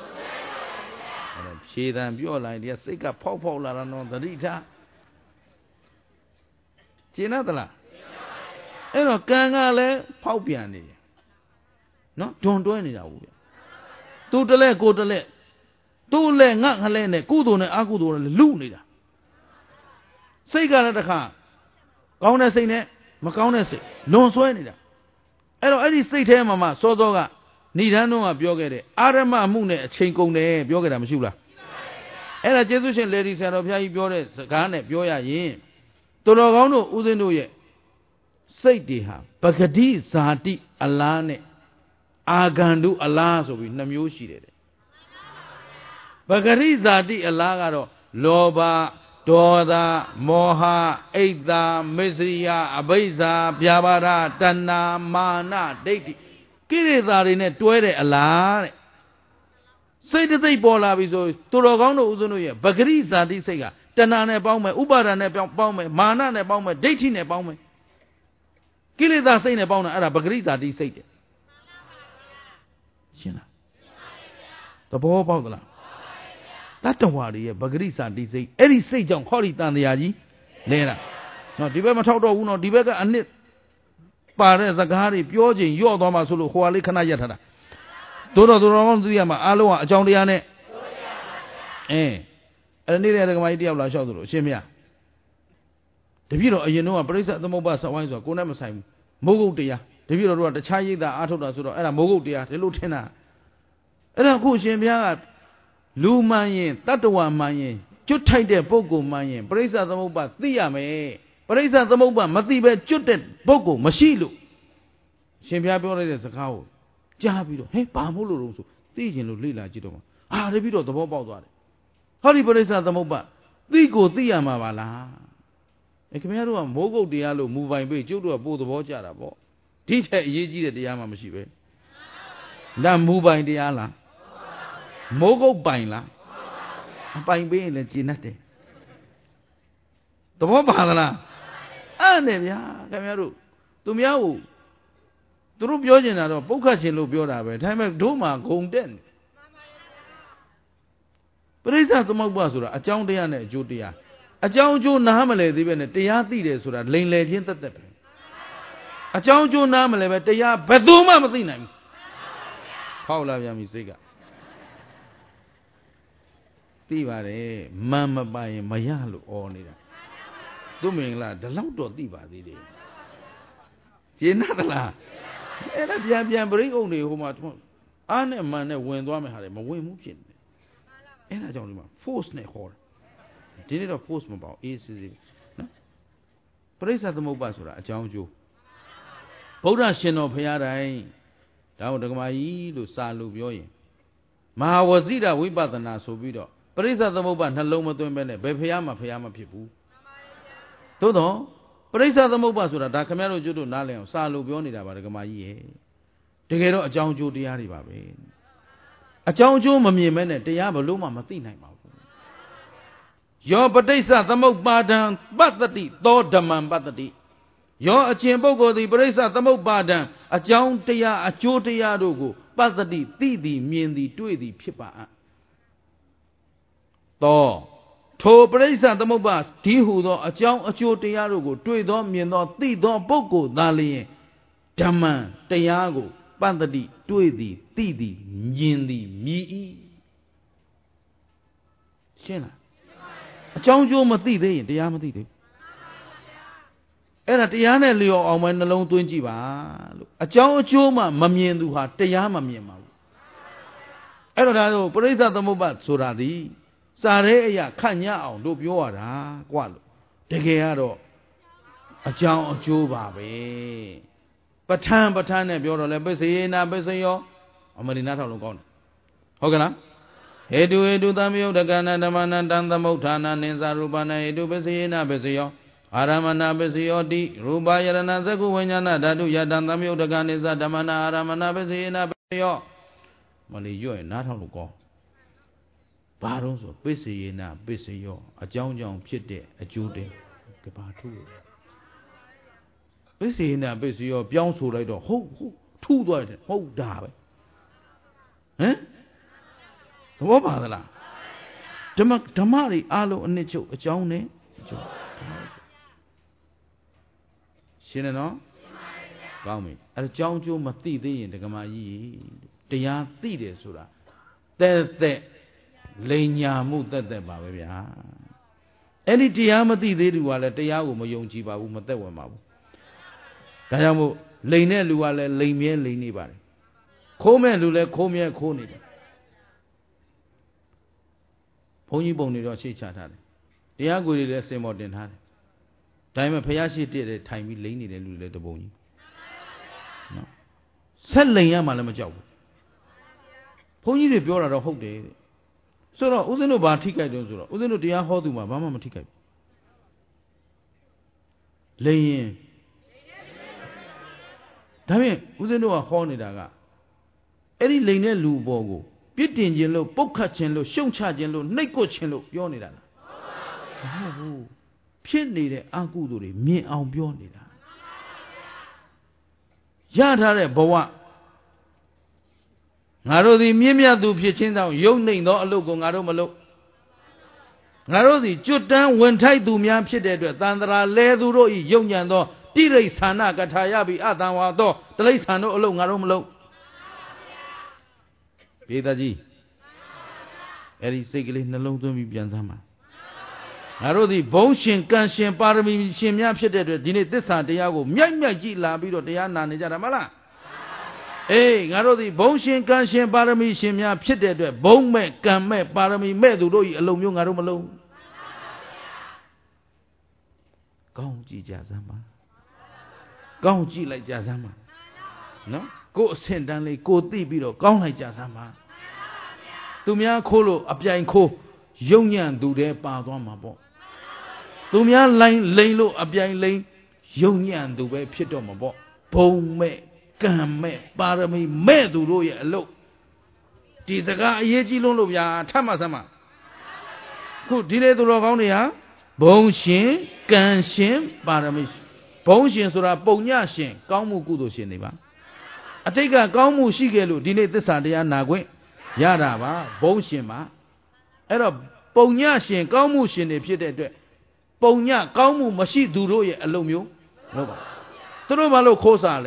ဖြေတံပြောလိုက်ဒီစိတ်ကဖောက်ဖောက်လာတာတော့သတိထားကျင်သလားအဲ့တော့ကံကလည်းဖောက်ပြန်နေတယ်နော်ဒွန်တွဲနေတာဘူးဗျသူတလဲကိုတလဲသူ့လဲငါငလဲနဲ့ကုသိုလ်နဲ့အကုသိုလ်နဲ့လူနေတာစိတ်ကလည်းတခါကောင်းတဲ့စိတ်နဲ့မကောင်းတဲ့စိတ်လွန်ဆွဲနေတာအဲ့တော့အဲ့ဒီစိတ်ထဲမှာမှစောစောကဏိဒန်းတို့ကပြောခဲ့တဲ့အာရမမှုနဲ့အချိန်ကုန်တယ်ပြောခဲ့တာမရှိဘူးလားအဲ့ဒါကျေးဇူးရှင်လေဒီဆရာတော်ဘုရားကြီးပြောတဲ့စကားနဲ့ပြောရရင်သူတော်ကောင်းတို့ဦးဇင်းတို့ရဲ့စိတ်တွေဟာပဂတိဇာတိအလားနဲ့အာဂန္တုအလားဆိုပြီးနှမျိုးရှိတယ်ပဂတိဇာတိအလားကတော့လောဘဒေါသမောဟအိတ်တာမစ္စရိယအဘိဇ္ဇာပြာပါဒတဏ္ဏမာနဒိဋ္ဌိကိလေသာတွေနဲ့တွဲတဲ့အလားတဲ့စိတ်တစ်သိပ်ပေါ်လာပြီဆိုသူတော်ကောင်းတို့ဦးဇင်းတို့ရဲ့ပဂရိဇာတိစိတ်ကတဏှာနဲ့ပေါင်းမယ်ဥပါဒာနဲ့ပေါင်းမယ်မာနနဲ့ပေါင်းမယ်ဒိဋ္ဌိနဲ့ပေါင်းမယ်ကိလေသာစိတ်နဲ့ပေါင်းတာအဲ့ဒါပဂရိဇာတိစိတ်တဲ့ရှင်းလားသဘောပေါက်သလားတတ္တဝါတွေရဲ့ပဂရိဇာတိစိတ်အဲ့ဒီစိတ်ကြောင့်ခေါ်ဒီတန်တရားကြီးလဲတာနော်ဒီဘက်မထောက်တော့ဘူးနော်ဒီဘက်ကအနှစ်ပါတဲ့စကားတွေပြောခြင်းယော့သွားမှဆိုလို့ဟိုဟာလေးခဏရက်ထားတာတို့တော့တို့တော်ကောင်းသူရမှာအားလုံးကအကြောင်းတရားနဲ့အင်းအဲ့ဒီနေ့တဲ့ကမကြီးတယောက်လာလျှောက်သလိုအရှင်မြတ်တပည့်တော်အရင်တော့ပရိစ္ဆေသမုပ္ပါဆောင်းဝိုင်းဆိုကိုယ်နဲ့မဆိုင်ဘူးမိုးကုတ်တရားတပည့်တော်တို့ကတခြားရိပ်သာအားထုတ်တာဆိုတော့အဲ့ဒါမိုးကုတ်တရားဒီလိုထင်တာအဲ့ဒါအခုအရှင်ဘုရားကလူမှန်ရင်တတ္တဝါမှန်ရင်ကျွတ်ထိုက်တဲ့ပုဂ္ဂိုလ်မှန်ရင်ပရိစ္ဆေသမုပ္ပါသိရမယ်ပရိစ္ဆေသမုပ္ပါမသိပဲကျွတ်တဲ့ပုဂ္ဂိုလ်မရှိလို့ရှင်ဘုရားပြောလိုက်တဲ့စကားကိုကြားပြီးတော့ဟဲ့ဘာမို့လို့လို့ဆိုသိကျင်လို့လေ့လာကြည့်တော့မှအာတပည့်တော်သဘောပေါက်သွားတယ်ဟောဒီပရိစ္ဆေသမုပ္ပါသိကိုသိရမှာပါလားအဲခင်ဗျားတို့ကမိုးကုတ်တရားလို့မူပိုင်ပေးကျုပ်တို့ကပို့သဘောကျတာပေါ့ဒီထက်အရေးကြီးတဲ့တရားမှမရှိပဲဒါမူပိုင်တရားလားမိုးကုတ်ပိုင်လားအပိုင်ပေးရင်လည်းကျင်တတ်တယ်သဘောပါသလားအဲ့နဲ့ဗျာခင်ဗျားတို့သူများကိုသူတို့ပြောချင်တာတော့ပုတ်ခတ်ခြင်းလို့ပြောတာပဲဒါပေမဲ့တို့မှာဂုံတက်နေပရိစ္ဆေသမုပ္ပါဆိုတာအကြောင်းတရားနဲ့အကျိုးတရားအကြောင်းအကျိုးနားမလဲသေးပဲနဲ့တရားသိတယ်ဆိုတာလိန်လည်ခြင်းသက်သက်ပဲအကြောင်းအကျိုးနားမလဲပဲတရားဘယ်သူမှမသိနိုင်ဘူးဖောက်လာပြန်ပြီစိတ်ကသိပါတယ်မန်မပါရင်မရလို့អော်နေတာသူမင်္ဂလာဒီလောက်တော့သိပါသေးတယ်ကျေနပ်သလားအဲ့ဒါပြန်ပြန်ပြိအုံတွေဟိုမှာအားနဲ့မန်နဲ့ဝင်သွားမယ်ဟာလေမဝင်ဘူးဖြစ်နေတယ်အဲ့ဒါကြောင့်ဒီမှာ force နဲ့ခေါ်တယ်ဒီနေ့တော့ force မပေါ့အေးစစ်စစ်နော်ပရိစ္ဆေသမုပ္ပါဆိုတာအကြောင်းကျိုးဗုဒ္ဓရှင်တော်ဘုရားတိုင်းဒါကိုဒကမာကြီးလို့စာလို့ပြောရင်မဟာဝဇိရဝိပဿနာဆိုပြီးတော့ပရိစ္ဆေသမုပ္ပါနှလုံးမသွင်းပဲနဲ့ဘယ်ဘုရားမှဘုရားမဖြစ်ဘူးသို့တော့ပရိစ္ဆေသမုပ္ပါဆိုတာဒါခင်ဗျားတို့ကျွတ်တို့နားလည်အောင်စာလို့ပြောနေတာပါဒကမာကြီးရဲ့တကယ်တော့အကြောင်းကျိုးတရားတွေပါပဲအကြောင်းကျိုးမမြင်မဲနဲ့တရားဘလို့မှမသိနိုင်ပါဘူးယောပဋိစ္စသမုပ္ပါဒံပတ္တတိသောဓမ္မံပတ္တတိယောအကျင့်ပုဂ္ဂိုလ်သည်ပရိစ္ဆသမုပ္ပါဒံအကြောင်းတရားအကျိုးတရားတို့ကိုပတ္တိသိသည်မြင်သည်တွေ့သည်ဖြစ်ပါအံ့သောထိုပရိစ္ဆသမုပ္ပါဒီဟုသောအကြောင်းအကျိုးတရားတို့ကိုတွေ့သောမြင်သောသိသောပုဂ္ဂိုလ်သာလျှင်ဓမ္မံတရားကိုပတ္တိတွေ့သည်သိသည်မြင်သည်မြည်၏ရှင်းလားအကြောင်းကျိုးမသိသေးရင်တရားမသိသေးအဲ့ဒါတရားနဲ့လျော်အောင်ပဲနှလုံးသွင်းကြည့်ပါလို့အကြောင်းအကျိုးမှမမြင်သူဟာတရားမမြင်ပါဘူးအဲ့တော့ဒါဆိုပရိစ္ဆသမုပ္ပါဆိုတာဒီစာရဲအရာခန့်ညအောင်တို့ပြောရတာကွာလို့တကယ်ကတော့အကြောင်းအကျိုးပါပဲပဋ္ဌာန်းပဋ္ဌာန်းနဲ့ပြောတော့လဲပစ္စယေနာပစ္စယောအမရိနာထောက်လုံးကောင်းတယ်ဟုတ်ကဲ့လားဟေတုဟေတုသမယုတ်တကနာဓမ္မနာတံသမုဋ္ဌာနာနိသရူပနာဟေတုပစ္စယေနာပစ္စယောအာရမနာပစ္စယောတိရူပယရဏဇဂုဝိညာဏဓာတုယတံသမယုတ်တကနိသဓမ္မနာအာရမနာပစ္စယေနာပစ္စယောမလီရွတ်ရင်နားထောင်လို့ကောင်းဘာတော့ဆိုပစ္စယေနာပစ္စယောအကြောင်းကြောင့်ဖြစ်တဲ့အကျိုးတွေကဘာထုပစ္စယေနာပစ္စယောပြောင်းဆိုလိုက်တော့ဟုတ်ဟုတ်ထုသွားတယ်ဟုတ်တာပဲဟမ်သဘောပါသလားဓမ္မဓမ္မတွေအားလုံးအနှစ်ချုပ်အကြောင်းနဲ့အကျိုးရှင်းတယ်နော်ကောင်းပြီအဲအကြောင်းကျိုးမသိသေးရင်ဒကမာကြီးတရားသိတယ်ဆိုတာတဲ့တဲ့လိန်ညာမှုတက်တက်ပါပဲဗျာအဲ့ဒီတရားမသိသေးသူကလည်းတရားကိုမယုံကြည်ပါဘူးမသက်ဝင်ပါဘူးဒါကြောင့်မို့လိန်တဲ့လူကလည်းလိန်မြဲလိန်နေပါတယ်ခိုးမဲ့လူလည်းခိုးမြဲခိုးနေတယ်ဘုန်းကြီးပုံတွေတော့ရှေ့ချထားတယ်တရားကိုယ်တွေလည်းစင်ပေါ်တင်ထားတယ်ဒါပေမဲ့ဖယားရှိတဲ့ထိုင်ပြီးလိန်နေတဲ့လူတွေလည်းတပုံကြီးနော်ဆက်လိန်ရမှလည်းမကြောက်ဘူးဘုန်းကြီးတွေပြောတာတော့ဟုတ်တယ်ဆိုတော့ဦးဇင်းတို့ဘာထိကြိုက်တယ်ဆိုတော့ဦးဇင်းတို့တရားဟောသူမှာဘာမှမထိကြိုက်ဘူးလိန်ရင်ဒါဖြင့်ဦးဇင်းတို့ကဟောနေတာကအဲ့ဒီလိန်တဲ့လူပေါ်ကိုပြစ်တင်ခြင်းလို့ပုတ်ခတ်ခြင်းလို့ရှုံချခြင်းလို့နှိပ်ကွက်ခြင်းလို့ပြောနေတာလားမဟုတ်ဘူးဖြစ်နေတဲ့အကုသိုလ်တွေမြင်အောင်ပြောနေတာရထားတဲ့ဘဝငါတို့သည်မြင့်မြတ်သူဖြစ်ခြင်းကြောင့်ယုံနှိမ်သောအလုပ်ကိုငါတို့မလုပ်ငါတို့သည်ကျွတ်တန်းဝင်ထိုက်သူများဖြစ်တဲ့အတွက်တန်ត្រာလဲသူတို့၏ယုံညံသောတိရိစ္ဆာနကထာယပိအတံဝါသောတိရိစ္ဆာန်တို့အလုပ်ငါတို့မလုပ်ပြေသားကြီးအဲ့ဒီစိတ်ကလေးနှလုံးသွင်းပြီးပြန်စမ်းပါငါတို့သည်ဘုံရှင်ကံရှင်ပါရမီရှင်များဖြစ်တဲ့အတွက်ဒီနေ့သစ္စာတရားကိုမြိုက်မြိုက်ကြည့်လာပြီးတော့တရားနာနေကြတာမလားအေးငါတို့သည်ဘုံရှင်ကံရှင်ပါရမီရှင်များဖြစ်တဲ့အတွက်ဘုံမဲ့ကံမဲ့ပါရမီမဲ့သူတို့၏အလုံးမျိုးငါတို့မလုံးကောင်းကြည့်ကြစမ်းပါကောင်းကြည့်လိုက်ကြစမ်းပါနော်ကိုယ်အဆင့်တန်းလေးကိုသိပြီးတော့ကောင်းလိုက်ကြစမ်းပါသူများခိုးလို့အပြိုင်ခိုးယုံညံ့သူတွေပါသွားမှာပေါ့သူများလိုင်းလိန်လို့အပြိုင်လိန်ယုံညံ့သူပဲဖြစ်တော့မှာပေါ့ဘုံမဲ့ကံမဲ့ပါရမီမဲ့သူတို့ရဲ့အလုပ်ဒီစကားအရေးကြီးလုံးလို့ဗျာထပ်မှဆက်မှခုဒီလေသူတော်ကောင်းတွေဟာဘုံရှင်ကံရှင်ပါရမီဘုံရှင်ဆိုတာပုံညရှင်ကောင်းမှုကုသိုလ်ရှင်တွေပါအတိတ်ကကောင်းမှုရှိခဲ့လို့ဒီနေ့သစ္စာတရားနာခွင့်ရတာပါဘုံရှင်ပါအဲ့တော့ပုံညရှင်ကောင်းမှုရှင်တွေဖြစ်တဲ့အတွက်ပုံညကောင်းမှုမရှိသူတို့ရဲ့အလုပ်မျိုးဟုတ်ပါသူတို့ဘာလို့ခိုးစားလဲ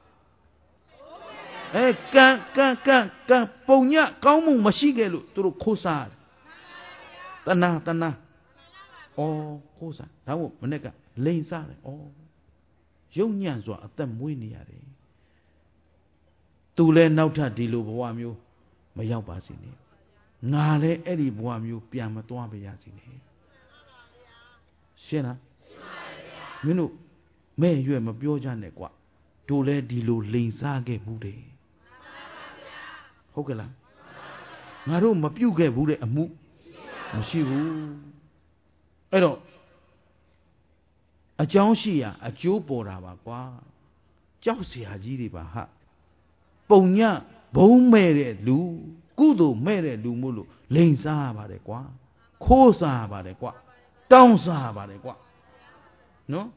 အဲကံကံကံကံပုံညကောင်းမှုမရှိခဲ့လို့သူတို့ခိုးစားတယ်တဏှာတဏှာဩခိုးစားဒါမို့မနေ့ကလိန်စားတယ်ဩယုံညံ့စွာအသက်မွေးနေရတယ်သူလည်းနောက်ထပ်ဒီလိုဘဝမျိုးမရောက်ပါစေနဲ့ငါလည်းအဲ့ဒီဘဝမျိုးပြန်မသွားပါရစေနဲ့ရှင်းလားမင်းတို့မဲ့ရွယ်မပြောကြနဲ့ကွာတို့လည်းဒီလိုလိန်စားခဲ့ဘူးတယ်ဟုတ်ကဲ့လားငါတို့မပြုတ်ခဲ့ဘူးတဲ့အမှုမရှိဘူးအဲ့တော့အကြောင်းရှိရာအကျိုးပေါ်တာပါကွာကြောက်เสียကြီးတွေပါဟာပုံညဘုံမဲ့တဲ့လူကုသိုလ်မဲ့တဲ့လူမို့လို့လိန်စားရပါတယ်ကွာခိုးစားရပါတယ်ကွာတောင်းစားရပါတယ်ကွာနော်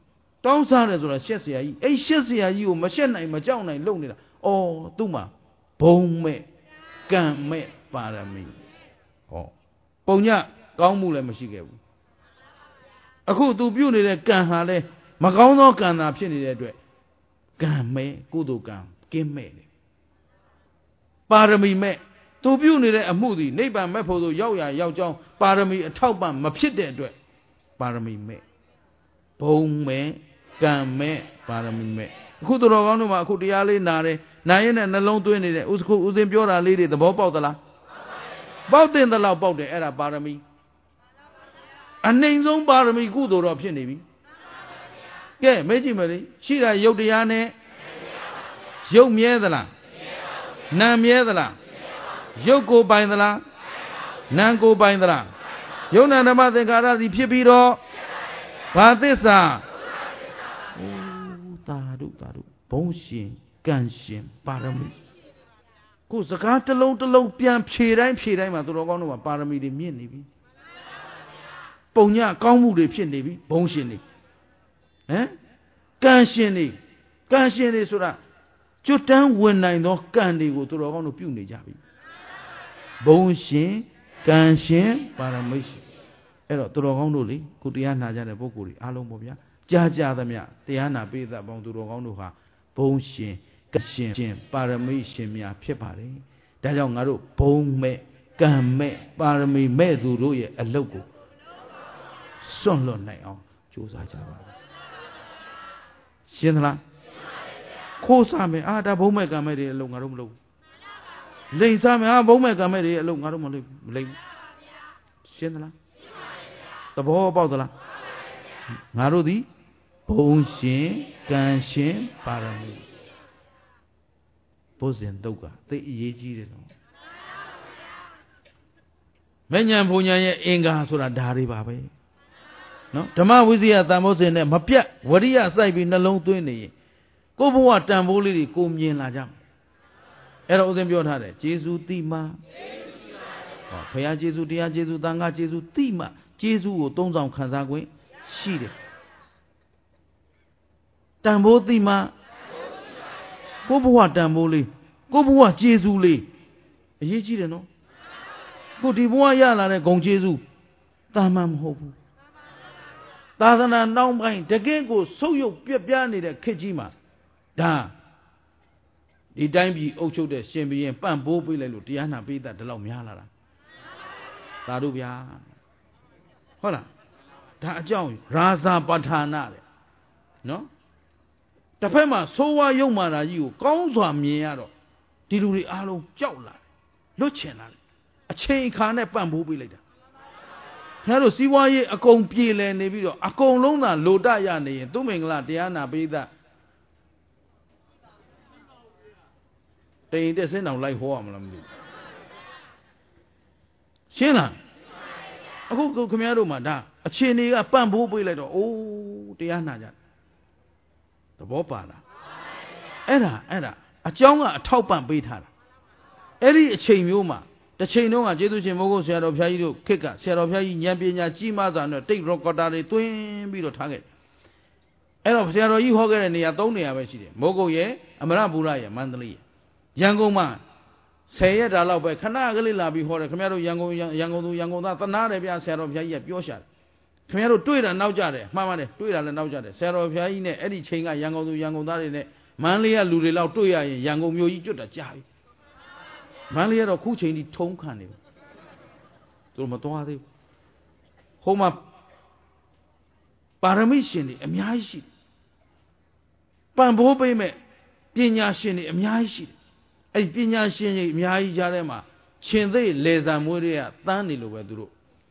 တောင်းစားတယ်ဆိုတာရှက်เสียကြီးအဲ့ရှက်เสียကြီးကိုမရှက်နိုင်မကြောက်နိုင်လုပ်နေတာအော်သူ့မှာဘုံမဲ့ကံမဲ့ပါရမီဟောပုံညကောင်းမှုလည်းမရှိခဲ့ဘူးအခုသူပြုတ်နေတဲ့ကံဟာလဲမကောင်းသောကံသာဖြစ်နေတဲ့အတွက်ကံမဲ့ကုသိုလ်ကံကင်းမဲ့တယ်ပါရမီမဲ့သူပြုတ်နေတဲ့အမှုသည်နိဗ္ဗာန်မဲ့ဖို့ဆိုရောက်ရရောက်ကြောင်းပါရမီအထောက်ပံ့မဖြစ်တဲ့အတွက်ပါရမီမဲ့ဘုံမဲ့ကံမဲ့ပါရမီမဲ့အခုတော်ကောင်းတို့မှာအခုတရားလေးနာတယ်နာရင်နဲ့နှလုံးသွင်းနေတယ်ဥစခုဥစဉ်ပြောတာလေးတွေသဘောပေါက်သလားပေါက်တဲ့သလောက်ပေါက်တယ်အဲ့ဒါပါရမီအနှိမ်ဆုံးပါရမီကုသိုလ်တော့ဖြစ်နေပြီကဲမေးကြည့်မလေးရှိတာယုတ်တရားနဲ့ယုတ်မြဲသလားနာမြဲသလားယုတ်ကိုပိုင်သလားနာကိုပိုင်သလားယုတ်နာဓမ္မသင်္ခါရစီဖြစ်ပြီးတော့ဘာသစ္စာအိုးသာဓုသာဓုဘုံရှင်ကံရှင်ပါရမီကိုစကားတစ်လုံးတစ်လုံးပြန်ဖြေတိုင်းဖြေတိုင်းမှာသူတော်ကောင်းတို့မှာပါရမီတွေမြင့်နေပြီပုံညကောင်းမှုတွေဖြစ်နေပြီဘုံရှင်တွေဟမ်ကံရှင်တွေကံရှင်တွေဆိုတာကျွတ်တန်းဝင်နိုင်သောကံတွေကိုသူတော်ကောင်းတို့ပြုနေကြပြီဘုံရှင်ကံရှင်ပါရမီရှင်အဲ့တော့သူတော်ကောင်းတို့လေကိုတရားနာကြတဲ့ပုဂ္ဂိုလ်တွေအားလုံးပေါ့ဗျာကြားကြသမျှတရားနာပိသပေါင်းသူတော်ကောင်းတို့ဟာဘုံရှင်ကရှင်ရှင်ပါရမီရှင်များဖြစ်ပါတယ်ဒါကြောင့်ငါတို့ဘုံမဲ့ကံမဲ့ပါရမီမဲ့သူတို့ရဲ့အလုပ်ကိုစွန့်လွတ်နိုင်အောင်ကြိုးစားကြပါဦးရှင်းသလားခိုးစားမယ်အာဒါဘုံမဲ့ကံမဲ့တွေအလုပ်ငါတို့မလုပ်ဘူးလိန်စားမယ်အာဘုံမဲ့ကံမဲ့တွေအလုပ်ငါတို့မလုပ်ဘူးမလိမ့်ဘူးရှင်းသလားသဘောပေါက်သလားငါတို့သည်ဘုံရှင်ကံရှင်ပါရမီဘုဇင်တုတ်ကသိအရေးကြီးတယ်နော်မဉ္ဇဉ်ဘုံညာရဲ့အင်္ဂါဆိုတာဒါတွေပါပဲနော်ဓမ္မဝိဇ္ဇာတန်ဖိုးစင်နဲ့မပြတ်ဝရိယစိုက်ပြီးနှလုံးသွင်းနေရင်ကိုဘဝတန်ဖိုးလေးတွေကိုမြင်လာကြမယ်အဲ့တော့ဦးဇင်းပြောထားတယ်ကျေစုတိမဟောဘုရားကျေစုတရားကျေစုသံဃာကျေစုတိမကျေစုကိုသုံးဆောင်ခံစား권ရှိတယ်တန်ဖိုးတိမကိုဘဝတန်ဖိုးလေးကိုဘဝကျေစုလေးအရေးကြီးတယ်နော်ကိုဒီဘဝရလာတဲ့ဂုံကျေစုတာမန်မဟုတ်ဘူးသာသနာနှောင်းပိုင်းတကယ့်ကိုဆုပ်ယုပ်ပြက်ပြားနေတဲ့ခေတ်ကြီးမှာဒါဒီတိုင်းပြည်အုပ်ချုပ်တဲ့ရှင်ဘုရင်ပန့်ပိုးပေးလိုက်လို့တရားနာပိသဒီလောက်များလာတာသာဓုဗျာဟုတ်လားဒါအကြောင်းရာဇာပဋ္ဌာနာတဲ့နော်တစ်ဖက်မှာဆိုးဝါးယုံမာတာကြီးကိုကောင်းစွာမြင်ရတော့ဒီလူတွေအားလုံးကြောက်လာလွတ်ချင်လာတယ်အချိန်အခါနဲ့ပန့်ပိုးပေးလိုက်တာခင်ဗျားတို့စီးပွားရေးအကုန်ပြေလည်နေပြီးတော့အကုန်လုံးသာလိုတရနေရင်သူမင်္ဂလာတရားနာပိသတိန်တက်စင်းတောင်လိုက်ဟောရမလားမသိဘူးရှင်းလားအခုခင်ဗျားတို့မှာဒါအချိန်တွေကပန့်ပိုးပေးလိုက်တော့အိုးတရားနာကြသဘောပါလားအဲ့ဒါအဲ့ဒါအကြောင်းကအထောက်ပံ့ပေးထားတာအဲ့ဒီအချိန်မျိုးမှာတစ်ချိန်တုန်းကကျေးဇူးရှင်မိုးကုတ်ဆရာတော်ဘုရားကြီးတို့ခေတ်ကဆရာတော်ဘုရားကြီးဉာဏ်ပညာကြီးမားစွာနဲ့တိတ်ရော့ကော်တာတွေတွင်းပြီးတော့ထားခဲ့အဲ့တော့ဆရာတော်ကြီးဟောခဲ့တဲ့နေရာ၃နေရာပဲရှိတယ်မိုးကုတ်ရဲ့အမရပူရရဲ့မန္တလေးရဲ့ရန်ကုန်မှာဆယ်ရက်တာလောက်ပဲခဏကလေးလာပြီးဟောတယ်ခင်ဗျားတို့ရန်ကုန်ရန်ကုန်သူရန်ကုန်သားသနာတယ်ဗျာဆရာတော်ဘုရားကြီးကပြောရှာတယ်ခင်ဗျားတို့တွေ့တာနောက်ကြတယ်မှန်ပါတယ်တွေ့တာလည်းနောက်ကြတယ်ဆရာတော်ဘုရားကြီးနဲ့အဲ့ဒီချိန်ကရန်ကုန်သူရန်ကုန်သားတွေနဲ့မန္တလေးကလူတွေလောက်တွေ့ရရင်ရန်ကုန်မြို့ကြီးကျွတ်တာကြားပြီမန္တလေးကတော့ခုချိန်ထိထုံးခံနေတယ်သူတို့မသွားသေးဘူးဟိုမှာပါရမီရှင်တွေအများကြီးရှိတယ်ပံ့ပိုးပေးမဲ့ပညာရှင်တွေအများကြီးရှိတယ်အဲ့ဒီပညာရှင်တွေအများကြီးကြားထဲမှာရှင်သိလေဆံမွေးတွေကတန်းနေလို့ပဲသူတို့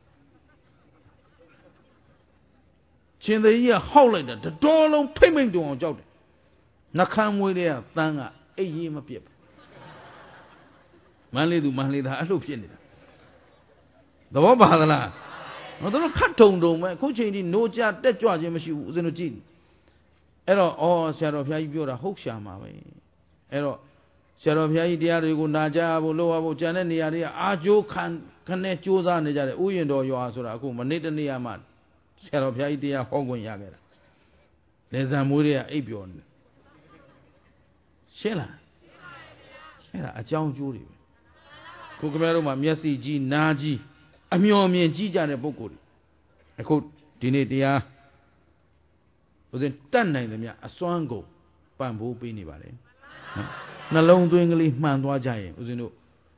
ရှင်သိကြီးကဟောက်လိုက်တာတတော်လုံးထိမ့်မိန်တုံအောင်ကြောက်တယ်နှခမ်းမွေးတွေကတန်းကအိပ်ရေးမပြတ်ဘူးမန်းလေးသူမန်းလေးသားအဲ့လိုဖြစ်နေတာသဘောပါသလားမတို့ခတ်ထုံတုံပဲခုချိန်ထိနိုးကြတက်ကြွခြင်းမရှိဘူးဦးဇင်းတို့ကြည့်အဲ့တော့ဩဆရာတော်ဘုရားကြီးပြောတာဟုတ်ရှာမှာပဲအဲ့တော့ဆရာတော်ဘုရားကြီးတရားတွေကိုနာကြားဖို့လုပ်ရဖို့ကြံတဲ့နေရာတွေကအာကြိုးခံခနဲ့ကြိုးစားနေကြတယ်ဥယျာဉ်တော်ရွာဆိုတာအခုမနေ့တနေ့မှဆရာတော်ဘုရားကြီးတရားဟောခွင့်ရခဲ့တာလေဇံမွေးတွေကအိပ်ပျော်နေရှင်းလားအဲ့ဒါအကြောင်းကျိုးတွေပဲခုခင်ဗျားတို့မှာမျက်စိကြီးနားကြီးအမျော်မြင်ကြီးကြတဲ့ပုဂ္ဂိုလ်တွေအခုဒီနေ့တရားဦးဇင်းတတ်နိုင်သမျှအစွမ်းကုန်ပံ့ပိုးပေးနေပါလေနှလုံးသွင်းကလေးမှန်သွားကြရင်ဦးဇင်းတို့